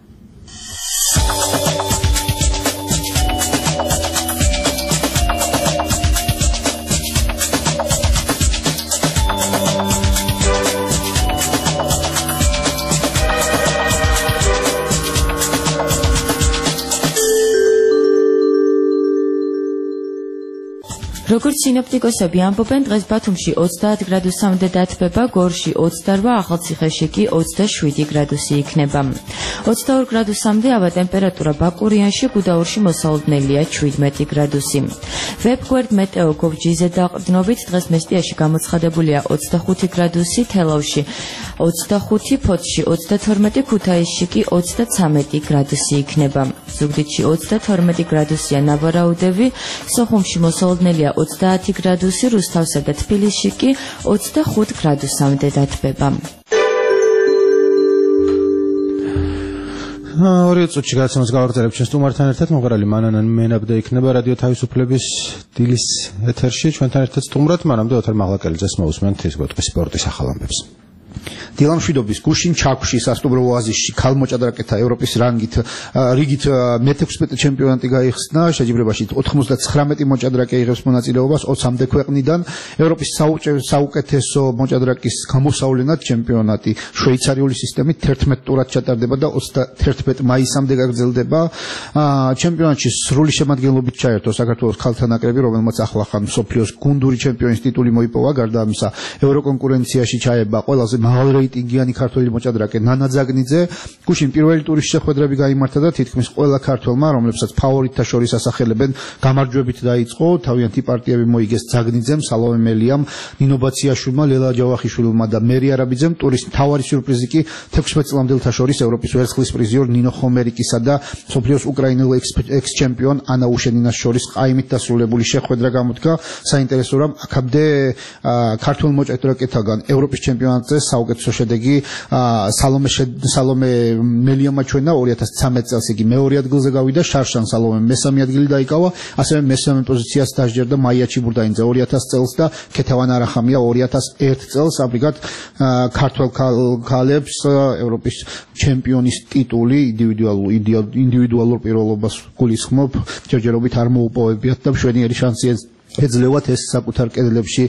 როგორც სინოპტიკოსები ამბობენ, დღეს ბათუმში ოცდაათ გრადუსამდე დათბება, გორში ოცდარვა, ახალციხეში კი ოცდაშვიდი გრადუსი იქნება. ოცდაორ გრადუსამდე ავა ტემპერატურა ბაკურიანში, გუდაურში მოსალოდნელია შვიდმეტი გრადუსი. ვებგვერდ მეტეო გოვ ჯი-ზე დაყრდნობით დღეს მესტიაში გამოცხადებულია ოცდახუთი გრადუსი, თელავში ოცდახუთი, ფოთში ოცდათორმეტი, ქუთაისში კი ოცდაცამეტი გრადუსი იქნება. ზუგდიდში ოცდათორმეტი გრადუსია ნავარაუდევი, სოხუმში მოსალოდნელია ოცდაათი გრადუსი, რუსთავსა და თბილისში კი ოცდახუთ გრადუსამდე დათბება. ორი წუთში გადაცემას გავაგრძელებ ჩვენ სტუმართან ერთად. მომღერალი მანანა მენაბდე იქნება რადიო თავისუფლების დილის ეთერში ჩვენთან ერთად სტუმრად. მანამდე ოთარ მაღლაკელიძეს მოусმენთ ის გვეტყვის სპორტის ახალ ამბებს. დილამ შვიდობის გუშინ ჩაქვში სასტუმრო ოაზისში ქალმოჭადრაკეთა ევროპის რანგით რიგით მეთექვსმეტე ჩემპიონატი გაიხსნა. შეჯიბრებაში ოთხმოცდათხრამეტი მოჭადრაკე იღებს მონაწილეობას ოცამდე ქვეყნიდან. ევროპის საუკეთესო მოჭადრაკის გამოსავლენად ჩემპიონატი შვეიცარიული სისტემით თერთმეტ ტურად ჩატარდება და ოცდაათერთმეტ მაისამდე გაგრძელდება. ჩემპიონატში სრული შემადგენლობით ჩაერთო საქართველოს ქალთა ნაკრები, რომელმაც ახლახან მსოფლიოს გუნდური ჩემპიონის ტიტული მოიპოვა. გარდა ამისა, ევროკონკურენციაში ჩაება ყველაზე მაღალ რეიტინგიანი ქართველი მოჭადრაკე ნანა ძაგნიძე. გუშინ პირველი ტურის შეხვედრები გაიმართა და თითქმის ყველა ქართველმა, რომლებსაც ფავორიტთა შორის ასახელებენ, გამარჯვებით დაიწყო. თავიანთი პარტიები მოიგეს ძაგნიძემ, სალომე მელიამ, ნინო ბაციაშვილმა, ლელა ჯავახიშვილმა და მერი არაბიძემ. ტურის მთავარი სიურპრიზი კი თექვსმეტ წლამდელთა შორის ევროპის ვერცხლის პრიზიორ ნინო ხომერიკისა და მსოფლიოს უკრაინელ ექს-ჩემპიონ ანა უშენინას შორის ყაიმით დასრულებული შეხვედრა გამოდგა. საინტერესო რომ აქამდე ქართველ მოჭადრაკეთაგან ევროპის ჩემპიონატზე საუკეთესო შედეგი სალომე სალომე მელიამ აჩვენა. ორი ათას ცხრამეტ წელს იგი მეორე ადგილზე გავიდა, შარშან სალომემ მესამე ადგილი დაიკავა, ასევე მესამე პოზიციას დასჯერდა მაია ჩიბურდაინძე ორი ათას წელს და ქეთევან არახამია ორი ათას ერთ წელს. ამრიგად ქართველ ქალებს ევროპის ჩემპიონის ტიტული ინდივიდუალურ ინდივიდუალურ პირველობას გულისხმობ ჯერჯერობით არ მოუპოვებიათ და მშვენიერი შანსი ეძლევათ ეს საკუთარ კედლებში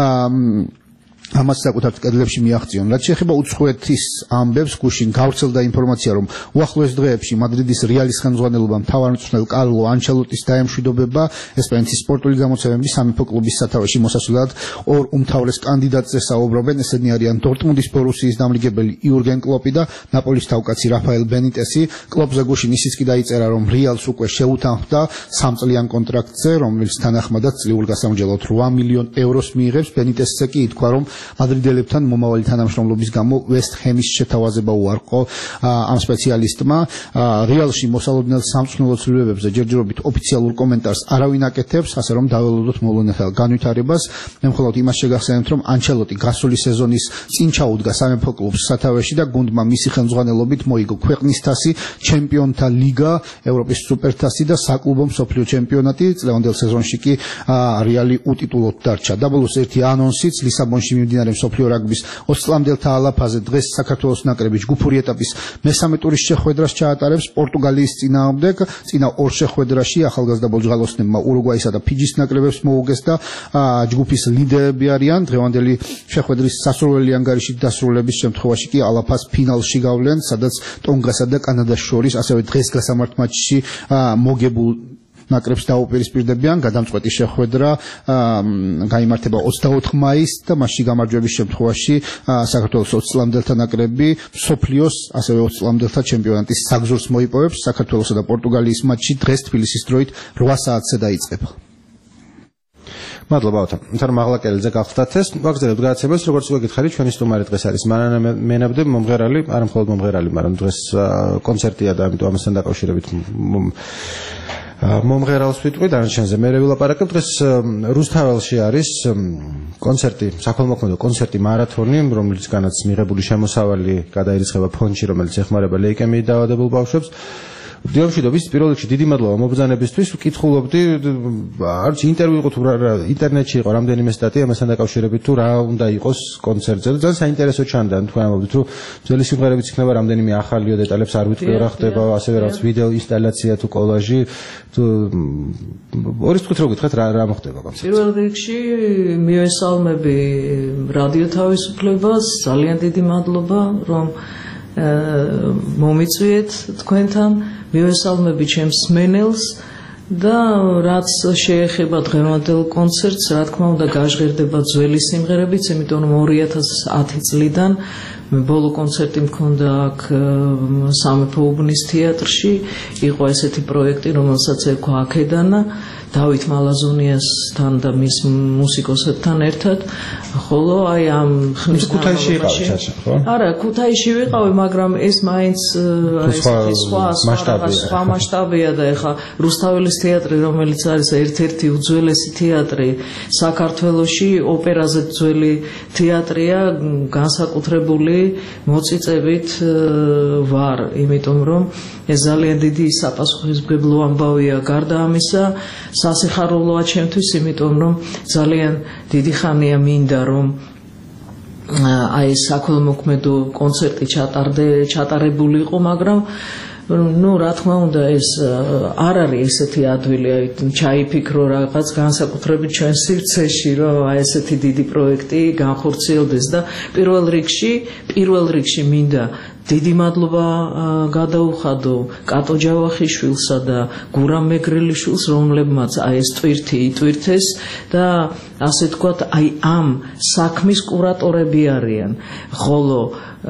ამას საკუთარ კედლებში მიაღწიონ. რაც შეეხება უცხოეთის ამბებს, გუშინ გავრცელდა ინფორმაცია, რომ უახლოეს დღეებში მადრიდის რეალის ხელმძღვანელობამ მთავარმწვრთნელ კარლო ანჩელოტის დაემშვიდობება. ესპანეთის სპორტული გამოცემები სამეფო კლუბის სათავეში მოსასვლელად ორ უმთავრეს კანდიდატს ესაუბრობენ. ესენი არიან დორტმუნდის ბორუსიის დამლიგებელი იურგენ კლოპი და ნაპოლის თავკაცი რაფაელ ბენიტესი. კლოპზე გუშინ ისიც კი დაიწერა, რომ რეალს უკვე შეუთანხმდა სამწლიან კონტრაქტზე, რომელიც თანახმადაც წლიურ გასამჯელოდ რვა მილიონ ევროს მიიღებს. ბენიტესზე კი ითქვა, რომ მადრიდელებთან მომავალი თანამშრომლობის გამო ვესტ ჰემის შეთავაზება უარყო ამ სპეციალისტმა. რეალში მოსალოდნელ სამწვრთნელო ცვლილებებზე ჯერჯერობით ოფიციალურ კომენტარს არავინ აკეთებს, ასე რომ დაველოდოთ მოვლენათა განვითარებას. მე მხოლოდ იმას შეგახსენებთ, რომ ანჩელოტი გასული სეზონის წინ ჩაუდგა სამეფო კლუბს სათავეში და გუნდმა მისი ხელმძღვანელობით მოიგო ქვეყნის თასი, ჩემპიონთა ლიგა, ევროპის სუპერთასი და საკლუბო მსოფლიო ჩემპიონატი. წლევანდელ სეზონში კი რეალი უტიტულოდ დარჩა. დაბოლოს ერთი ანონსიც ლისაბონში მიმდინარე მსოფლიო რაგბის ოცი წლამდელთა ალაფაზე დღეს საქართველოს ნაკრები ჯგუფური ეტაპის მესამე ტურის შეხვედრას ჩაატარებს პორტუგალიის წინააღმდეგ. წინა ორ შეხვედრაში ახალგაზრდა ბოჯღალოსნებმა ურუგვაისა და ფიჯის ნაკრებებს მოუგეს და ჯგუფის ლიდერები არიან. დღევანდელი შეხვედრის სასურველი ანგარიშით დასრულების შემთხვევაში კი ალაფას ფინალში გავლენ, სადაც ტონგასა და კანადას შორის ასევე დღეს გასამართ მატჩში მოგებულ ნაკრებს დაუპირისპირდებიან. გადამწყვეტი შეხვედრა გაიმართება ოცდაოთხ მაისს და მასში გამარჯვების შემთხვევაში საქართველოს ოცი წლამდელთა ნაკრები მსოფლიოს ასევე ოცი წლამდელთა ჩემპიონატის საგზურს მოიპოვებს. საქართველოსა და პორტუგალიის მატჩი დღეს თბილისის დროით რვა საათზე დაიწყება. მადლობა ოთარ. თარ მაღლაკელიძე გახდათ ეს. ვაგრძელებთ გადაცემას, როგორც უკვე გითხარით, ჩვენი სტუმარი დღეს არის მანანა მენაბდე, მომღერალი, არა მხოლოდ მომღერალი, მაგრამ დღეს კონცერტია და ამიტომ ამასთან დაკავშირებით მომღერალს ვიტყვი დანარჩენზე. მე ვილაპარაკებ დღეს რუსთაველში არის კონცერტი, საქველმოქმედო კონცერტი მარათონი, რომლისგანაც მიღებული შემოსავალი გადაირიცხება ფონდში, რომელიც ეხმარება ლეიკემიით დაავადებულ ბავშვებს. დილამშვიდობის პირველ რიგში დიდი მადლობა მობრძანებისთვის. ვკითხულობდი, არც ინტერვიუ იყო თუ ინტერნეტში იყო რამდენიმე სტატია ამასთან დაკავშირებით თუ რა უნდა იყოს კონცერტზე. ძალიან საინტერესო ჩანდა, თქვენ ამბობთ, რომ ძველი სიმღერებიც იქნება, რამდენიმე ახალიო დეტალებს არ ვიტყვი რა ხდება, ასევე რაღაც ვიდეო ინსტალაცია თუ კოლაჟი. თუ ორის თქვით რო გითხეთ რა რა მოხდება კონცერტზე. პირველ რიგში მივესალმები რადიო თავისუფლებას, ძალიან დიდი მადლობა, რომ მომიწვიეთ თქვენთან. მივესალმები ჩემს სმენელს და რაც შეეხება დღევანდელ კონცერტს, რა თქმა უნდა გაჟღერდება ძველი სიმღერებიც, იმიტომ რომ ორი ათას ათი წლიდან მე ბოლო კონცერტი მქონდა აქ სამეფო უბნის თეატრში, იყო ესეთი პროექტი, რომელსაც ერქვა აქედანა, დავით მალაზონიასთან და მის მუსიკოსებთან ერთად, ხოლო აი ამ ხნის ქუთაისში იყავით. ხო? არა, ქუთაისში ვიყავი, მაგრამ ეს მაინც ეს სხვა სხვა სხვა მასშტაბია და ეხა რუსთაველის თეატრი, რომელიც არის ერთ-ერთი უძველესი თეატრი საქართველოში, ოპერაზე ძველი თეატრია, განსაკუთრებული მოწიწებით ვარ, იმიტომ რომ ეს ძალიან დიდი საპასუხისმგებლო ამბავია. გარდა ამისა, სასიხარულოა ჩემთვის, იმიტომ რომ ძალიან დიდი ხანია მინდა რომ აი საქველმოქმედო კონცერტი ჩატარდე, ჩატარებული იყო, მაგრამ ну, რა თქმა უნდა, ეს არ არის ესეთი ადვილი, აი ჩაიფიქრო რაღაც განსაკუთრებით ჩვენ სივრცეში, რომ აი ესეთი დიდი პროექტი განხორციელდეს და პირველ რიგში, პირველ რიგში მინდა დიდი მადლობა გადაუხადო კატო ჯავახიშვილსა და გურამ მეგრელიშვილს, რომლებმაც აი ეს ტვირთი იტვირთეს და ასე თქვათ, აი ამ საქმის კურატორები არიან, ხოლო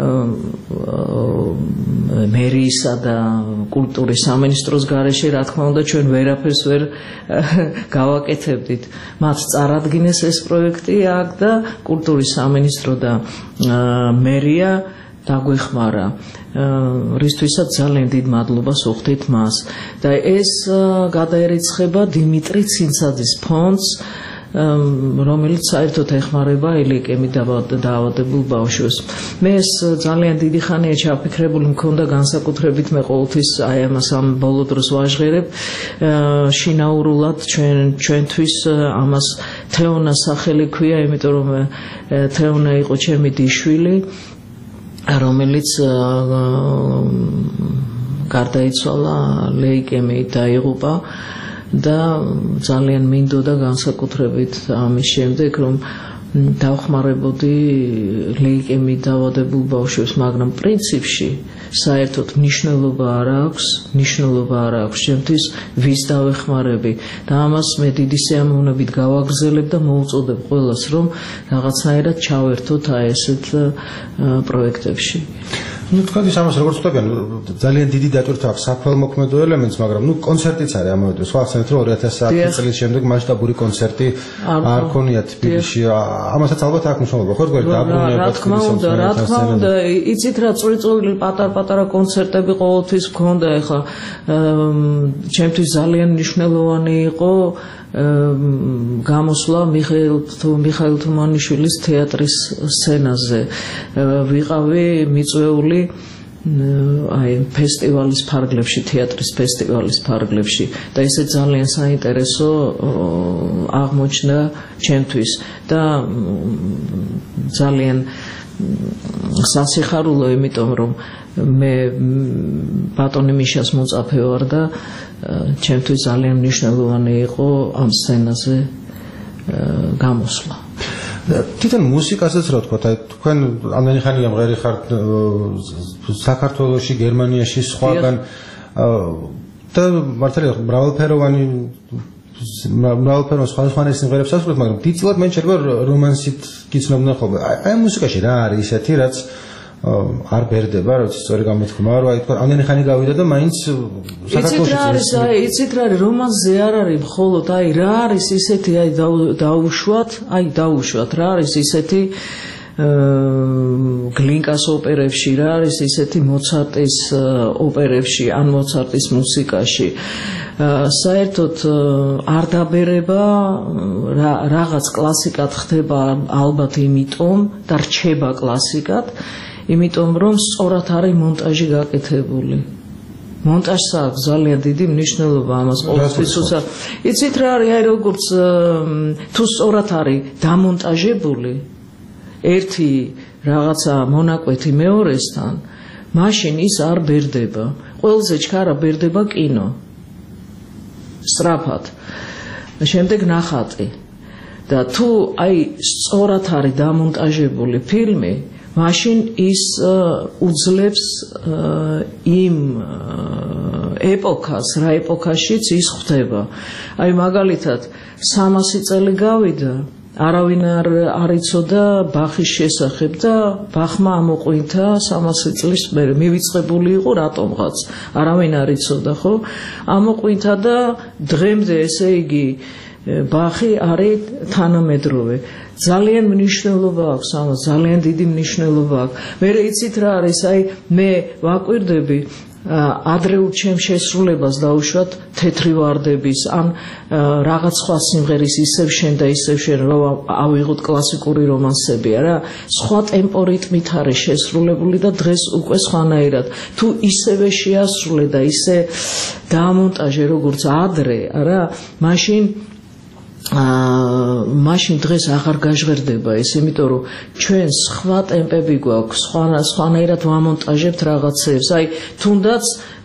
მერიისა და კულტურის სამინისტროს გარეშე, რა თქმა უნდა, ჩვენ ვერაფერს ვერ გავაკეთებდით. მათ წარადგინეს ეს პროექტი აქ და კულტურის სამინისტრო და მერია დაგვეხმარა, რისთვისაც ძალიან დიდ მადლობას ვუხდით მას. და ეს გადაერიცხება დიმიტრი ცინცაძის ფონდს, რომელიც საერთოდ ეხმარება ელიკემი დაავადებულ ბავშვებს. მე ეს ძალიან დიდი ხანია ჩაფიქრებული მქონდა განსაკუთრებით, მე ყოველთვის აი ამას ამ ბოლო დროს ვაჟღერებ, შინაურულად ჩვენ ჩვენთვის ამას თეონა სახელი ქვია, იმიტომ რომ თეონა იყო ჩემი დიშვილი, რომელიც გარდაიცვალა ლეიკემიით დაიღუპა და ძალიან მინდოდა განსაკუთრებით ამის შემდეგ რომ დავხმარებოდი ლეიკემიით დაავადებულ ბავშვებს, მაგრამ პრინციპში საერთოდ მნიშვნელობა არ აქვს, მნიშვნელობა არ აქვს ჩემთვის ვის დავეხმარები და ამას მე დიდი სიამოვნებით გავაგრძელებ და მოვუწოდებ ყველას რომ რაღაცნაირად ჩავერთოთ აი ესეთ პროექტებში. ну თქვენ ის ამას როგორც ვთქვიან, ძალიან დიდი დატვირთვა აქვს საქველმოქმედო ელემენტს, მაგრამ ну კონცერტიც არის ამავე დროს. ხო ახსენეთ რომ ორი ათას საათი წლის შემდეგ მასშტაბური კონცერტი არ ქონია თბილისში. ამასაც ალბათ აქვს მნიშვნელობა, ხო თქვენ დაბრუნება. რა თქმა უნდა, რა თქმა უნდა, იცით რა წვრილ-წვრილი პატარ-პატარა კონცერტები ყოველთვის გქონდა, ეხლა ჩემთვის ძალიან მნიშვნელოვანი იყო გამოსვლა მიხეილ მიხაილ თუმანიშვილის თეატრის სცენაზე. ვიყავი მიწვეული აი ფესტივალის ფარგლებში, თეატრის ფესტივალის ფარგლებში და ესე ძალიან საინტერესო აღმოჩნდა ჩემთვის და ძალიან სასიხარულო, იმიტომ რომ მე ბატონი მიშას მოწაფე ვარ და ჩემთვის ძალიან მნიშვნელოვანი იყო ამ სცენაზე გამოსვლა. თვითონ მუსიკასაც რა თქვა, თქვენ ამდენი ხანია მღერი ხართ საქართველოში, გერმანიაში, სხვაგან და მართალია მრავალფეროვანი მრავალფეროვან სხვადასხვანაირ სიმღერებს ასრულებთ, მაგრამ დიდწილად მე შეიძლება რომანსით გიცნობდნენ ხოლმე. აი ამ მუსიკაში რა არის ისეთი, რაც არ ბერდება, როცა სწორი გამოთქმა, რომ აი თქვა ამდენი ხანი გავიდა და მაინც საქართველოში იცით რა არის, აი იცით რა არის, რომანსზე არ არის მხოლოდ აი რა არის ისეთი, აი დაუშვათ, აი დაუშვათ რა არის ისეთი გლინკას ოპერებში, რა არის ისეთი მოცარტის ოპერებში, ან მოცარტის მუსიკაში. საერთოდ არ დაბერება, რაღაც კლასიკად ხდება ალბათ იმიტომ და რჩება კლასიკად, იმიტომ რომ სწორად არის მონტაჟი გაკეთებული. მონტაჟს აქვს ძალიან დიდი მნიშვნელობა ამას ყოველთვის უცა. იცით რა არის, აი როგორც თუ სწორად არის დამონტაჟებული ერთი რაღაცა მონაკვეთი მეორესთან, მაშინ ის არ ბერდება. ყველაზე ჩქარა ბერდება კინო. სწრაფად. შემდეგ ნახატი. და თუ აი სწორად არის დამონტაჟებული ფილმი, მაშინ ის უძლებს იმ ეპოქას, რა ეპოქაშიც ის ხდება. აი მაგალითად სამასი წელი გავიდა, არავინ არ არ იცოდა ბახის შესახებ და ბახმა ამოყვინთა სამასი წლის მერე. მივიწყებული იყო რატომღაც, არავინ არ იცოდა, ხო? ამოყვინთა და დღემდე, ესე იგი ბახი არის თანამედროვე. ძალიან მნიშვნელობა აქვს ამას, ძალიან დიდი მნიშვნელობა აქვს. მე იცით რა არის, აი მე ვაკვირდები ადრეულ ჩემ შესრულებას დაუშვათ თეთრი ვარდების ან რაღაც სხვა სიმღერის ისევ შენ და ისევ შენ რომ ავიღოთ კლასიკური რომანსებია რა სხვა ტემპო რიტმით არის შესრულებული და დღეს უკვე სხვანაირად თუ ისევე შეასრულე და ისე დაამონტაჟე როგორც ადრე რა მაშინ აა მაშინ დღეს აღარ გაჟღერდება ეს, იმიტომ რომ ჩვენ სხვა ტემპები გვაქვს, სხვა სხვანაირად ვამონტაჟებთ რაღაცებს. აი, თუნდაც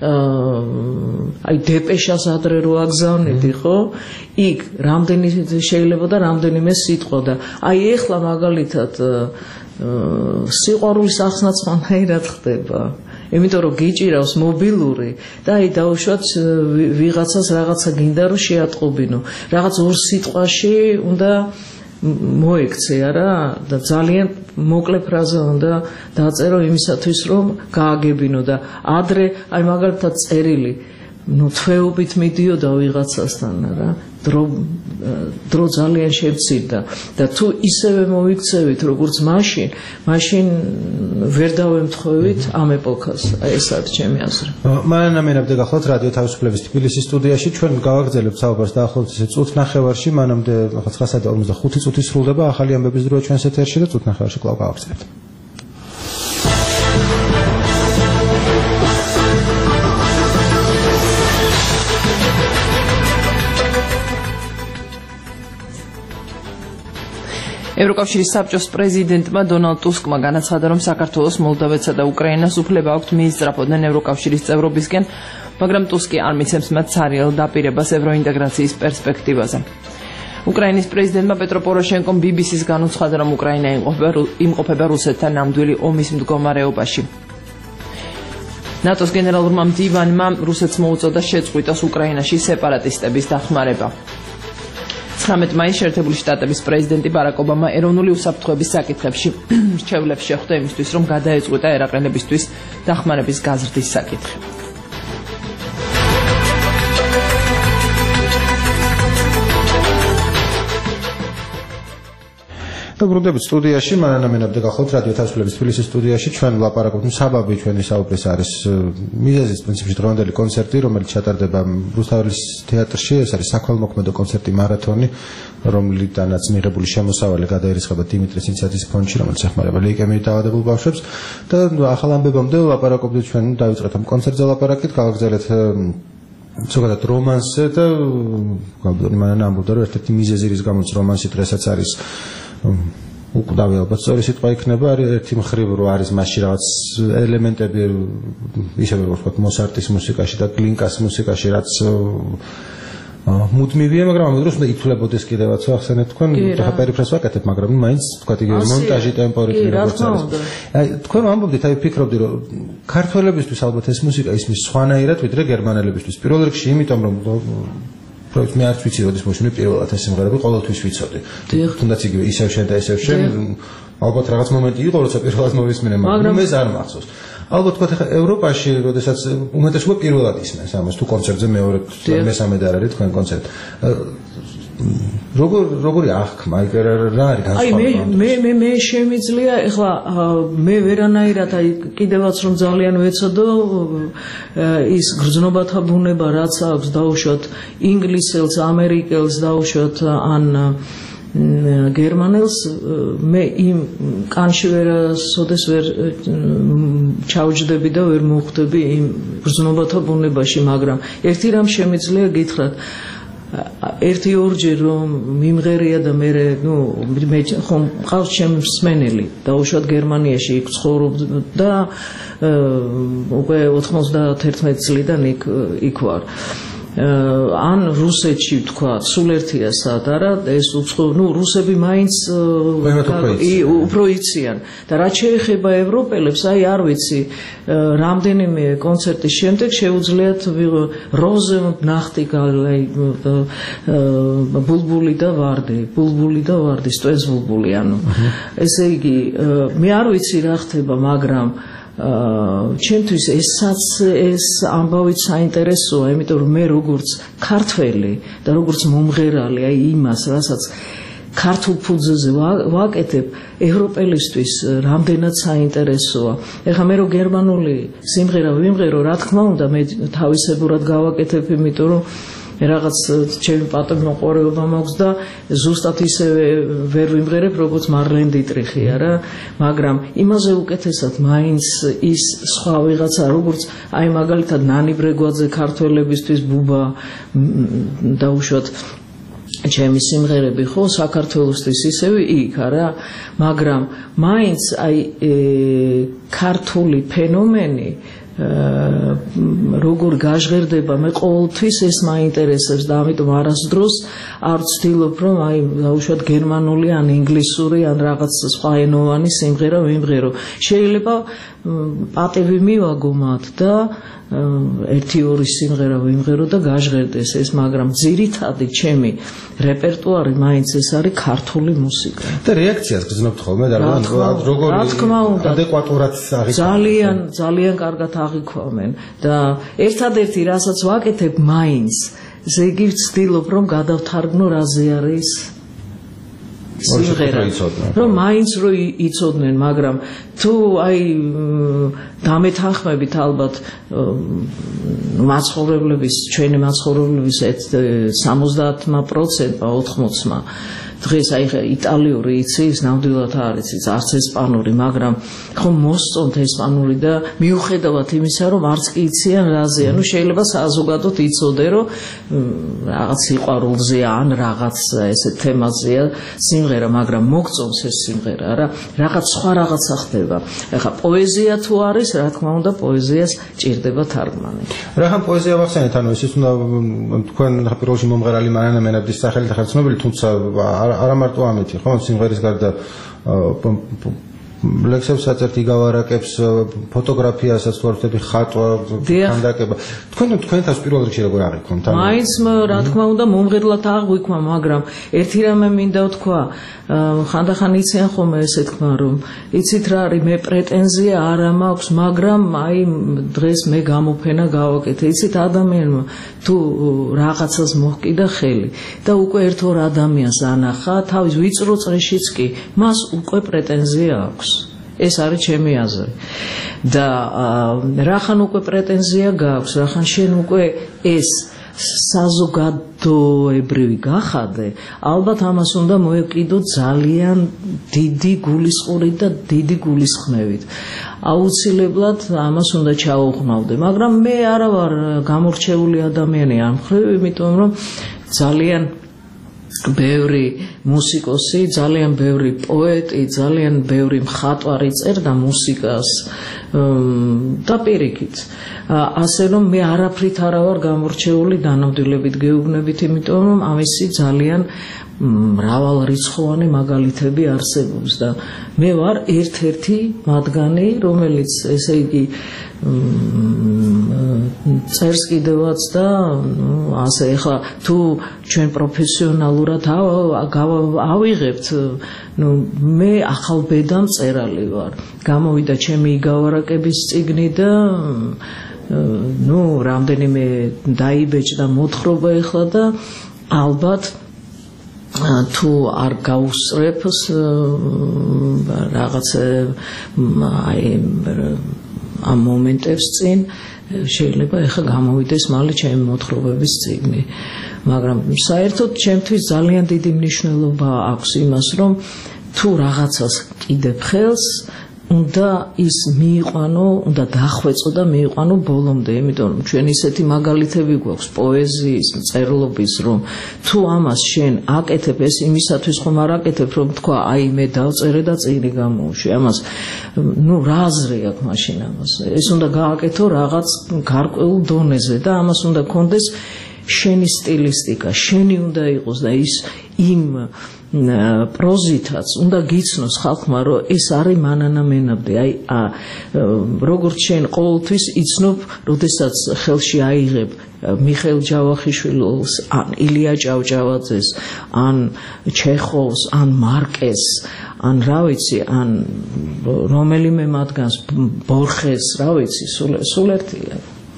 აი დეპეშას ადრე რო აგზავნიდი, ხო? იქ რამდენი შეიძლება და რამდენიმე სიტყვა და აი ეხლა მაგალითად სიყვარულის ახსნაც სხვანაირად ხდება. იმიტომ რომ გიჭირავს მობილური და აი დაუშვათ ვიღაცას რაღაცა გინდა რომ შეატყობინო. რაღაც ორ სიტყვაში უნდა მოექცე არა და ძალიან მოკლე ფრაზა უნდა დაწერო იმისათვის რომ გააგებინო და ადრე აი მაგალითად წერილი ну თვეობით მიდიოდა ვიღაცასთან რა დრო დრო ძალიან შევცირდა და თუ ისევე მოიქცევით როგორც მაშინ მაშინ ვერ დავემთხოვით ამ ეპოქას აი ეს არის ჩემი აზრი. მანანა მენაბდე გახლავთ რადიო თავისუფლების თბილისის სტუდიაში ჩვენ გავაგრძელებთ საუბარს დაახლოებით ისე წუთ ნახევარში მანამდე ცხრა ორმოცდახუთი წუთი სრულდება ახალი ამბების დროა ჩვენს ეთერში და წუთ ნახევარში კვლავ გავაგრძელებთ. ევროკავშირის საბჭოს პრეზიდენტმა დონალდ ტუსკმა განაცხადა, რომ საქართველოს, მოლდოვეთსა და უკრაინას უფლება აქვთ მიისწრაფოდნენ ევროკავშირის წევრობისკენ, მაგრამ ტუსკი არ მიცემს მათ სარიელ დაპირებას ევროინტეგრაციის პერსპექტივაზე. უკრაინის პრეზიდენტმა პეტრო პოროშენკომ ბი ბი სის განუცხადა, რომ უკრაინა იმყოფება რუსეთთან ნამდვილი ომის მდგომარეობაში. ნატოს გენერალურმა მდივანმა რუსეთს მოუწოდა შეწყვიტოს უკრაინაში სეპარატისტების დახმარება. ცხრამეტ მაისს შეერთებული შტატების პრეზიდენტი ბარაკ ობამა ეროვნული უსაფრთხოების საკითხებში რჩევლებს შეხვდა იმისთვის, რომ გადაეწყვიტა ერაყელებისთვის დახმარების გაზრდის საკითხი. ბრუნდებით სტუდიაში, მანანა მენაბდე გახლავთ რადიო თავისუფლების თბილისის სტუდიაში, ჩვენ ვლაპარაკობთ საბაბი ჩვენი საუბრის არის მიზეზის პრინციპში დღევანდელი კონცერტი, რომელიც ჩატარდება რუსთაველის თეატრში, ეს არის საქველმოქმედო კონცერტი მარათონი, რომლიდანაც მიღებული შემოსავალი გადაერისხება დიმიტრი სინცაძის ფონდში, რომელიც ეხმარება ლეიკემიით დაავადებულ ბავშვებს და ახალ ამბებამდე ვლაპარაკობთ ჩვენ დავიწყეთ ამ კონცერტზე ლაპარაკით, გავაგრძელეთ ზოგადად რომანსზე და გალბატონი მანანა ამბობდა, რომ ერთ-ერთი მიზეზი რის გამოც რომანსი დღესაც არის უკვდავი ალბათ სწორი სიტყვა იქნება არის ერთი მხრივ რომ არის მასში რაღაც ელემენტები ისევე როგორც ვთქვათ მოცარტის მუსიკაში და გლინკას მუსიკაში რაც მუდმივია მაგრამ ამ დროს უნდა ითვლებოდეს კიდევაც ახსენეთ თქვენ ხა პერიფრას ვაკეთებ მაგრამ მაინც ვთქვათ იგივე მონტაჟი ტემპო რიტმი როგორც არის აი თქვენ ამბობდით აი ვფიქრობდი რომ ქართველებისთვის ალბათ ეს მუსიკა ისმის სხვანაირად ვიდრე გერმანელებისთვის პირველ რიგში იმიტომ რომ პროექტ მე არც ვიცი როდის მოშინე პირველად ეს სიმღერები ყოველთვის ვიცოდი. თუნდაც იგივე ისევ შენ და ისევ შენ ალბათ რაღაც მომენტი იყო როცა პირველად მოვისმინე მაგრამ ეს არ მახსოვს. ალბათ თქვა ხა ევროპაში როდესაც უმეტესობა პირველად ისმენს ამას თუ კონცერტზე მეორე მესამე და არ არის თქვენ კონცერტი. როგორ როგორი აღქმა აი რა არის განსხვავება? აი მე მე მე შემიძლია ეხლა მე ვერანაირად აი კიდევაც რომ ძალიან ვეცოდო ის გრძნობათა ბუნება რაც აქვს დაუშვათ ინგლისელს, ამერიკელს დაუშვათ ან გერმანელს მე იმ კანში ვერ სოდეს ვერ ჩავჯდები და ვერ მოხვდები იმ გრძნობათა ბუნებაში, მაგრამ ერთი რამ შემიძლია გითხრათ ერთი ორჯერ რომ მიმღერია და მე ნუ მე ხომ ყავს ჩემ მსმენელი დაუშვათ გერმანიაში იქ ცხოვრობდა უკვე ოთხმოცდაათერთმეტი წლიდან იქ იქ ვარ ან რუსეთში თქვა სულ ერთია სადა ეს უცხო ნუ რუსები მაინც უფრო იციან და რაც შეეხება ევროპელებს აი არ ვიცი რამდენიმე კონცერტის შემდეგ შეუძლიათ როზე ნახტიგალი ბულბული და ვარდი ბულბული და ვარდი სტოეს ბულბული ანუ ესე იგი მე არ ვიცი რა ხდება მაგრამ ჩემთვის ესაც ეს ამბავით საინტერესოა, იმიტომ რომ მე როგორც ქართველი და როგორც მომღერალი, აი იმას, რასაც ქართულ ფუძეზე ვაკეთებ, ევროპელისთვის რამდენად საინტერესოა. ეხლა მე რო გერმანული სიმღერა ვიმღერო, რა თქმა უნდა, მე თავისებურად გავაკეთებ, იმიტომ რომ რაღაც ჩემი პატივი მოყვარეობა მაქვს და ზუსტად ისევე ვერ ვიმღერებ, როგორც მარლენ დიტრიხია რა, მაგრამ იმაზე უკეთესად მაინც ის სხვა ვიღაცა, როგორც აი მაგალითად ნანი ბრეგვაძე ქართველებისთვის ბუბა და უშუალოდ ჩემი სიმღერები ხო საქართველოსთვის ისევე იქ არა, მაგრამ მაინც აი ქართული ფენომენი როგორ გაჟღერდება, მე ყოველთვის ეს მაინტერესებს და ამიტომ არასდროს არ ვცდილობ რომ აი უშუალოდ გერმანული ან ინგლისური ან რაღაც სხვა ენოვანი სიმღერა ვიმღერო. შეიძლება პატივი მივაგო მათ და ერთი ორი სიმღერა ვიმღერო და გაჟღერდეს ეს, მაგრამ ძირითადი ჩემი რეპერტუარი მაინც ეს არის ქართული მუსიკა. და რეაქციას გრძნობთ ხოლმე და როგორ ადეკვატურად აღიქვამენ. ძალიან ძალიან კარგად აღიქვამენ და ერთადერთი რასაც ვაკეთებ მაინც ესე იგი ვცდილობ რომ გადავთარგმნო რაზე არის სიმღერა, რომ მაინც რო იცოდნენ, მაგრამ თუ აი დამეთანხმებით ალბათ მაცხოვრებლების, ჩვენი მაცხოვრებლების სამოცდაათმა პროცენტმა, ოთხმოცმა დღეს აი იტალიური იცის, ნამდვილად არ იცის, არც ესპანური, მაგრამ ხომ მოსწონთ ესპანური და მიუხედავად იმისა, რომ არც კი იციან რაზეა, ну შეიძლება საზოგადოდ იცოდე, რომ რაღაც სიყვარულზეა ან რაღაც ესე თემაზეა სიმღერა, მაგრამ მოგწონს ეს სიმღერა, რა, რაღაც სხვა რაღაცა ხდება. ეხლა პოეზია თუ არის, რა თქმა უნდა, პოეზიას ჭირდება თარგმანი. რახან პოეზია ვახსენეთ, ანუ ეს უნდა თქვენ პირველში მომღერალი მარიანა მენაბდის სახელით ახლა ცნობილი, თუმცა არა მარტო ამეთი, ხო, სიმღერის გარდა ლექსებს აწერთ, იგავარაკებს, ფოტოგრაფიასაც ვარდები, ხატვა, ხანდაკება. თქვენ თქვენთავს პირველ რიგში როგორ აღიქვამთ? მაინც რა თქმა უნდა მომღერლად აღვიქვა, მაგრამ ერთი რამე მინდა ვთქვა, ხანდახან იციან ხოლმე ესე თქმა, რომ იცით რა არის, მე პრეტენზია არ მაქვს, მაგრამ აი დღეს მე გამოფენა გავაკეთე. იცით ადამიანმა თუ რაღაცას მოჰკიდა ხელი და უკვე ერთ-ორ ადამიანს ანახა, თავის ვიწრო წრეშიც კი, მას უკვე პრეტენზია აქვს. ეს არის ჩემი აზრი. და რახან უკვე პრეტენზია გაქვს, რახან შენ უკვე ეს საზოგადოებრივი გახადე, ალბათ ამას უნდა მოეკიდო ძალიან დიდი გულისყურით და დიდი გულისხმევით. აუცილებლად ამას უნდა ჩაუღნავდე, მაგრამ მე არა ვარ გამორჩეული ადამიანი ამ მხრივ, იმიტომ რომ ძალიან ბევრი მუსიკოსი, ძალიან ბევრი პოეტი, ძალიან ბევრი მხატვარი წერდა მუსიკას და პირიქით. ასე რომ მე არაფრით არა ვარ გამორჩეული დანამდვილებით გეუბნებით, იმიტომ რომ ამისი ძალიან მრავალრიცხოვანი მაგალითები არსებობს და მე ვარ ერთ-ერთი მათგანი, რომელიც ესე იგი წერს კიდევაც და ასე ეხლა თუ ჩვენ პროფესიონალურად ავიღებთ, ну მე ახალბედა მწერალი ვარ. გამოვიდა ჩემი იგავარაკების წიგნი და ну რამდენიმე დაიბეჭდა მოთხრობა ეხლა და ალბათ თუ არ გაუსწრებს რაღაც აი ამ მომენტებს წინ შეიძლება ეხლა გამოვიდეს მალე ჩემი მოთხრობების წიგნი, მაგრამ საერთოდ ჩემთვის ძალიან დიდი მნიშვნელობა აქვს იმას, რომ თუ რაღაცას კიდებ ხელს უნდა ის მიიყვანო, უნდა დახვეწო და მიიყვანო ბოლომდე, იმიტომ რომ ჩვენ ისეთი მაგალითები გვაქვს პოეზიის, მწერლობის, რომ თუ ამას შენ აკეთებ, ეს იმისათვის ხომ არ აკეთებ, რომ თქვა, აი მე დავწერე და წიგნი გამოუშვი. ამას, ну, რა აზრი აქვს მაშინ ამას? ეს უნდა გააკეთო რაღაც გარკვეულ დონეზე და ამას უნდა კონდეს შენი სტილისტიკა, შენი უნდა იყოს და ის იმ პროზითაც უნდა გიცნოს ხალხმა, რომ ეს არის მანანა მენაბდი. აი როგორც შენ ყოველთვის იცნობ, როდესაც ხელში აიღებ მიხეილ ჯავახიშვილს, ან ილია ჭავჭავაძეს, ან ჩეხოვს, ან მარკეს, ან რა ვიცი, ან რომელიმე მათგანს, ბორხეს, რა ვიცი, სულ ერთია.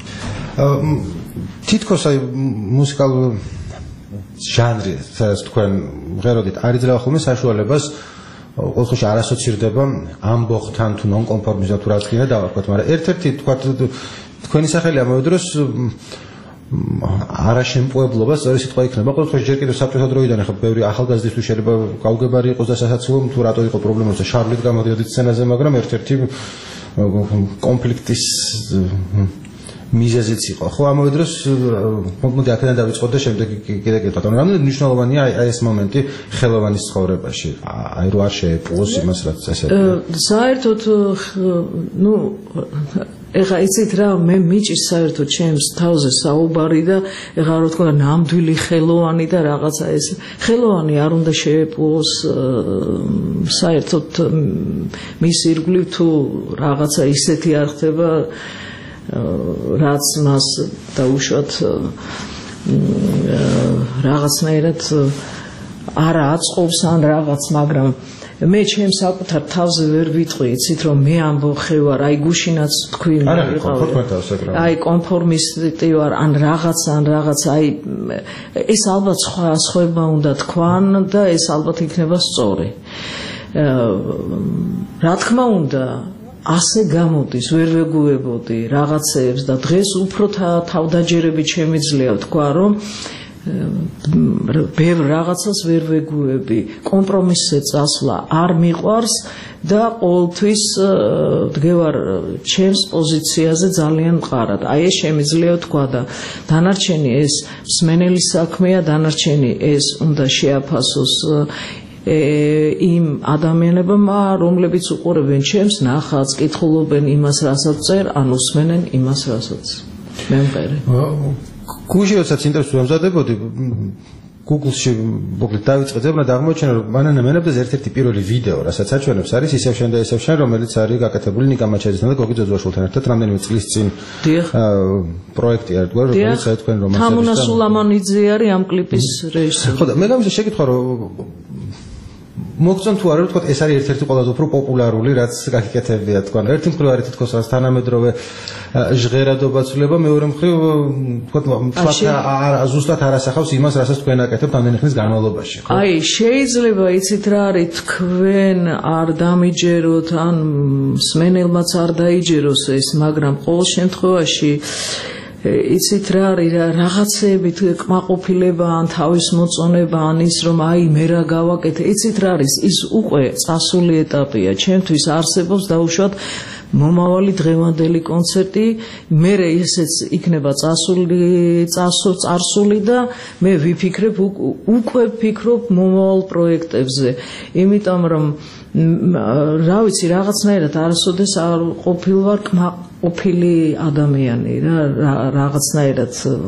თითქოს აი მუსიკალურ ჟანრი, სადაც თქვენ მღეროდით, არ იძლევა ხოლმე საშუალებას ყოველთვის არ ასოცირდება ამბოხთან თუ ნონკონფორმიზმთან თუ რაც გინდა დავარქვათ, მაგრამ ერთ-ერთი თქვათ თქვენი სახელი ამავე დროს არაშემპოებლობა სწორი სიტყვა იქნება. ყოველთვის ჯერ კიდევ საბჭოთა დროიდან ახლა ბევრი ახალგაზრდისთვის შეიძლება გაუგებარი იყოს და სასაცილო თუ რატო იყო პრობლემა, რომ შარლით გამოდიოდით სცენაზე, მაგრამ ერთ-ერთი კონფლიქტის მიზეზიც იყო. ხო, ამავე დროს მოდი აქედან დავიწყოთ და შემდეგ კიდე გეტყვით. რამდენად მნიშვნელოვანია აი ეს მომენტი ხელოვანის ცხოვრებაში? აი რო არ შეეპყროს იმას, რაც ესე. საერთოდ ნუ ეხა იცით რა, მე მიჭირს საერთოდ ჩემს თავზე საუბარი და ეხა რო თქვა ნამდვილი ხელოვანი და რაღაცა ეს ხელოვანი არ უნდა შეეპყროს საერთოდ მის ირგვლივ თუ რაღაცა ისეთი არ ხდება რაც მას დაუშვათ რაღაცნაირად არ აწყობს ან რაღაც, მაგრამ მე ჩემს საკუთარ თავზე ვერ ვიტყვი, იცით რომ მე ამბოხე ვარ, აი გუშინაც თქვი აი კონფორმისტი ვარ, ან რაღაც ან რაღაც, აი ეს ალბათ სხვა სხვაება უნდა თქვან და ეს ალბათ იქნება სწორი. რა თქმა უნდა ასე გამოდის, ვერ ვეგუებოდი რაღაცეებს და დღეს უფრო თავდაჯერებით შემიძლია ვთქვა, რომ ბევრ რაღაცას ვერ ვეგუები, კომპრომისზე წასვლა არ მიყვარს და ყოველთვის ვდგევარ ჩემს პოზიციაზე ძალიან მყარად. აი ეს შემიძლია ვთქვა და დანარჩენი ეს მსმენელი საქმეა, დანარჩენი ეს უნდა შეაფასოს იმ ადამიანებმა, რომლებიც უყურებენ ჩემს ნახატს, კითხულობენ იმას, რასაც წერ, ან უსმენენ იმას, რასაც მე მყერი. გუშინ როდესაც ინტერვიუს ვამზადებოდი, Google-ში მოკლედ დავიწყე და აღმოჩენა, რომ მანანა მენაბდეს ერთ-ერთი პირველი ვიდეო, რასაც აჩვენებს, არის ისევ შენ და ისევ შენ, რომელიც არის გაკეთებული ნიკა მაჩაძესთან და გოგი ძოძვაშვილთან ერთად რამდენიმე წლის წინ პროექტი არის, რომელიც აი თქვენ რომ თამუნა სულამანიძე არის ამ კლიპის რეჟისორი. ხო და მე გამიჩნდა შეკითხვა, რომ მოგწონთ თუ არა, თქვა ეს არის ერთ-ერთი ყველაზე უფრო პოპულარული, რაც გაკეთებია, თქვა. ერთი მხრივ არის თითქოს რაც თანამედროვე ჟღერადობაც ვლება, მეორე მხრივ თქვა ზუსტად არ ასახავს იმას, რასაც თქვენ აკეთებთ ამდენი ხნის განმავლობაში. აი, შეიძლება იცით რა არის, თქვენ არ დამიჯეროთ, ან მსმენელმაც არ დაიჯეროს ეს, მაგრამ ყოველ შემთხვევაში იცით რა არის, რაღაცეებით კმაყოფილება ან თავის მოწონება ან ის რომ აი მე რა გავაკეთე, იცით რა არის, ის უკვე წასული ეტაპია. ჩემთვის არსებობს დაუშვათ მომავალი დღევანდელი კონცერტი, მერე ესეც იქნება წასული, წასო წარსული და მე ვიფიქრებ, უკვე ვფიქრობ მომავალ პროექტებზე. იმიტომ რომ რა ვიცი, რაღაცნაირად არასოდეს არ ყოფილვარ კმაყოფილი ადამიანი რა, რაღაცნაირად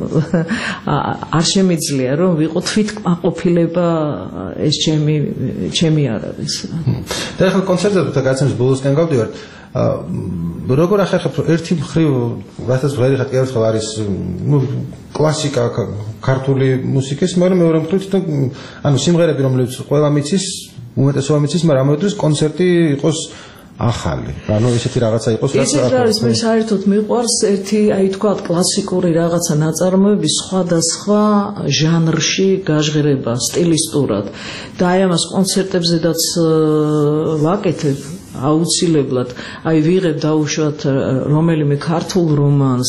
არ შემიძლია რომ ვიყო თვით კმაყოფილება ეს ჩემი ჩემი არ არის. და ახლა კონცერტებზე გაცემს ბოლოსკენ გავდივართ. როგორ ახერხებთ, რომ ერთი მხრივ რასაც ვღერიხად კერთხელ არის ნუ კლასიკა ქართული მუსიკის, მაგრამ მეორე მხრივ თვითონ ანუ სიმღერები რომლებიც ყველა მიცის, უმეტესობა მიცის, მაგრამ ამავე დროს კონცერტი იყოს ახალი. ანუ ესეთი რაღაცა იყოს, რაც ისეთ არის მე საერთოდ მიყვარს ერთი, აი თქვა კლასიკური რაღაცა ნაწარმოების სხვადასხვა ჟანრში გაჟღერება სტილისტურად. და აი ამას კონცერტებზედაც ვაკეთებ აუცილებლად. აი ვიღებ დაუშვათ რომელიმე ქართულ რომანს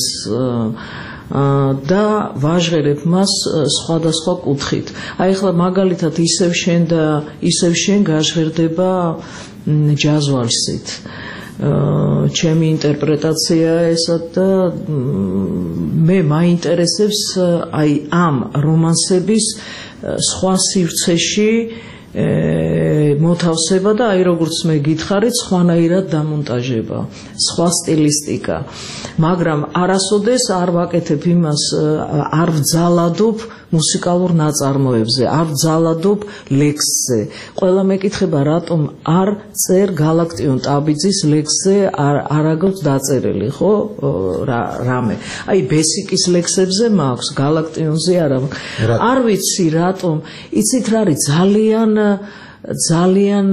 და ვაჟღერებ მას სხვადასხვა კუთხით. აი ახლა მაგალითად ისევ შენ და ისევ შენ გაჟღერდება ჯაზვალსით. ჩემი ინტერპრეტაცია ესა და მე მაინტერესებს აი ამ რომანსების სხვა სივრცეში მოთავსება და აი როგორც მე გითხარით, სხვანაირად დამონტაჟება, სხვა სტილისტიკა. მაგრამ არასოდეს არ ვაკეთებ იმას, არ ვძალადობ მუსიკალურ ნაწარმოებზე, არ ვძალადობ ლექსზე. ყველა მეკითხება, რატომ არ წერ გალაქტიონ ტაბიძის ლექსზე არ აგოთ დაწერილი, ხო? რამე. აი ბესიკის ლექსებზე მაქვს, გალაქტიონზე არა. არ ვიცი რატომ, იცით რა არის ძალიან ძალიან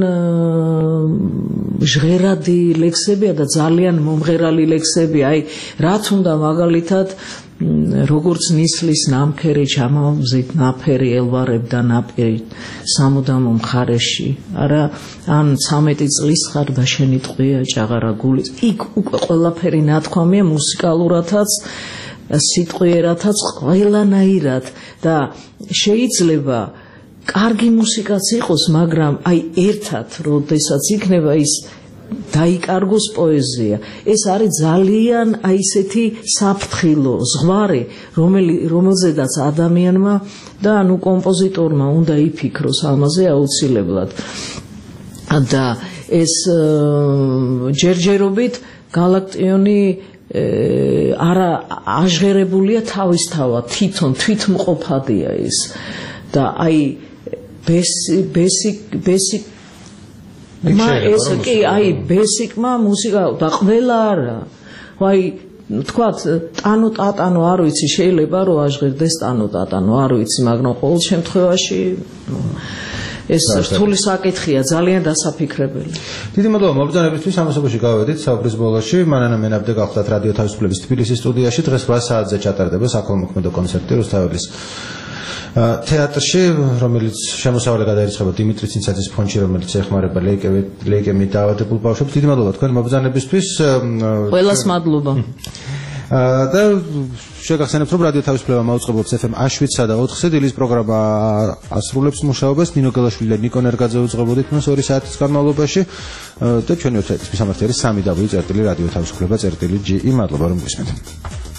ჟღერადი ლექსებია და ძალიან მომღერალი ლექსები, აი რაც უნდა მაგალითად როგორც ნისლის ნამქერი ჩამავზით ნაფერი ელვარებდა ნაპირი სამუდამო მხარეში, არა ან ცამეტი წლის ხარ და შენი ტყვია ჭაღარა გულის. იქ უკვე ყველაფერი ნათქვამია მუსიკალურათაც, სიტყვიერათაც, ყველანაირად და შეიძლება კარგი მუსიკაც იყოს, მაგრამ აი ერთად, როდესაც იქნება ის დაიკარგოს პოეზია. ეს არის ძალიან აი ესეთი საფრთხილო ზღვარი, რომელზედაც ადამიანმა და ანუ კომპოზიტორმა უნდა იფიქროს ამაზე აუცილებლად. და ეს ჯერჯერობით გალაქტიონი არა აჟღერებულია თავისთავად, თვითონ თვითმყოფადია ის. და აი ბესიკ ბესიკ მა ეს კი აი ბესიკმა მუსიკა და ყველა არა. აი თქვათ ტანო ტატანო არ ვიცი, შეიძლება რომ აჟღერდეს ტანო ტატანო, არ ვიცი, მაგრამ ყოველ შემთხვევაში ეს რთული საკითხია, ძალიან დასაფიქრებელი. დიდი მადლობა მობრძანებისთვის, ამასობაში გავედით საუბრის ბოლოში. მანანა მენაბდე გახლდათ რადიო თავისუფლების თბილისის სტუდიაში. დღეს რვა საათზე ჩატარდება საქველმოქმედო კონცერტი რუსთაველის თეატრში, რომელიც შემოსავალი გადაირიცხება დიმიტრი ცინცაძის ფონდში, რომელიც ეხმარება ლეიკემიით დაავადებულ ბავშვებს. დიდი მადლობა თქვენ მობრძანებისთვის. ყველას მადლობა. და შეგახსენებთ, რომ რადიო თავისუფლება მაუწყებლობს ეფ ემ შვიდსა და ოთხზე დილის პროგრამა ასრულებს მუშაობას. ნინო გელაშვილი და ნიკო ნერგაძე უძღვებოდით მას ორი საათის განმავლობაში და ჩვენი ოცდაერთის მისამართი არის სამი დაბლიუ წერტილი რადიო თავისუფლება წერტილი ჯი. მადლობა რომ გისმენთ.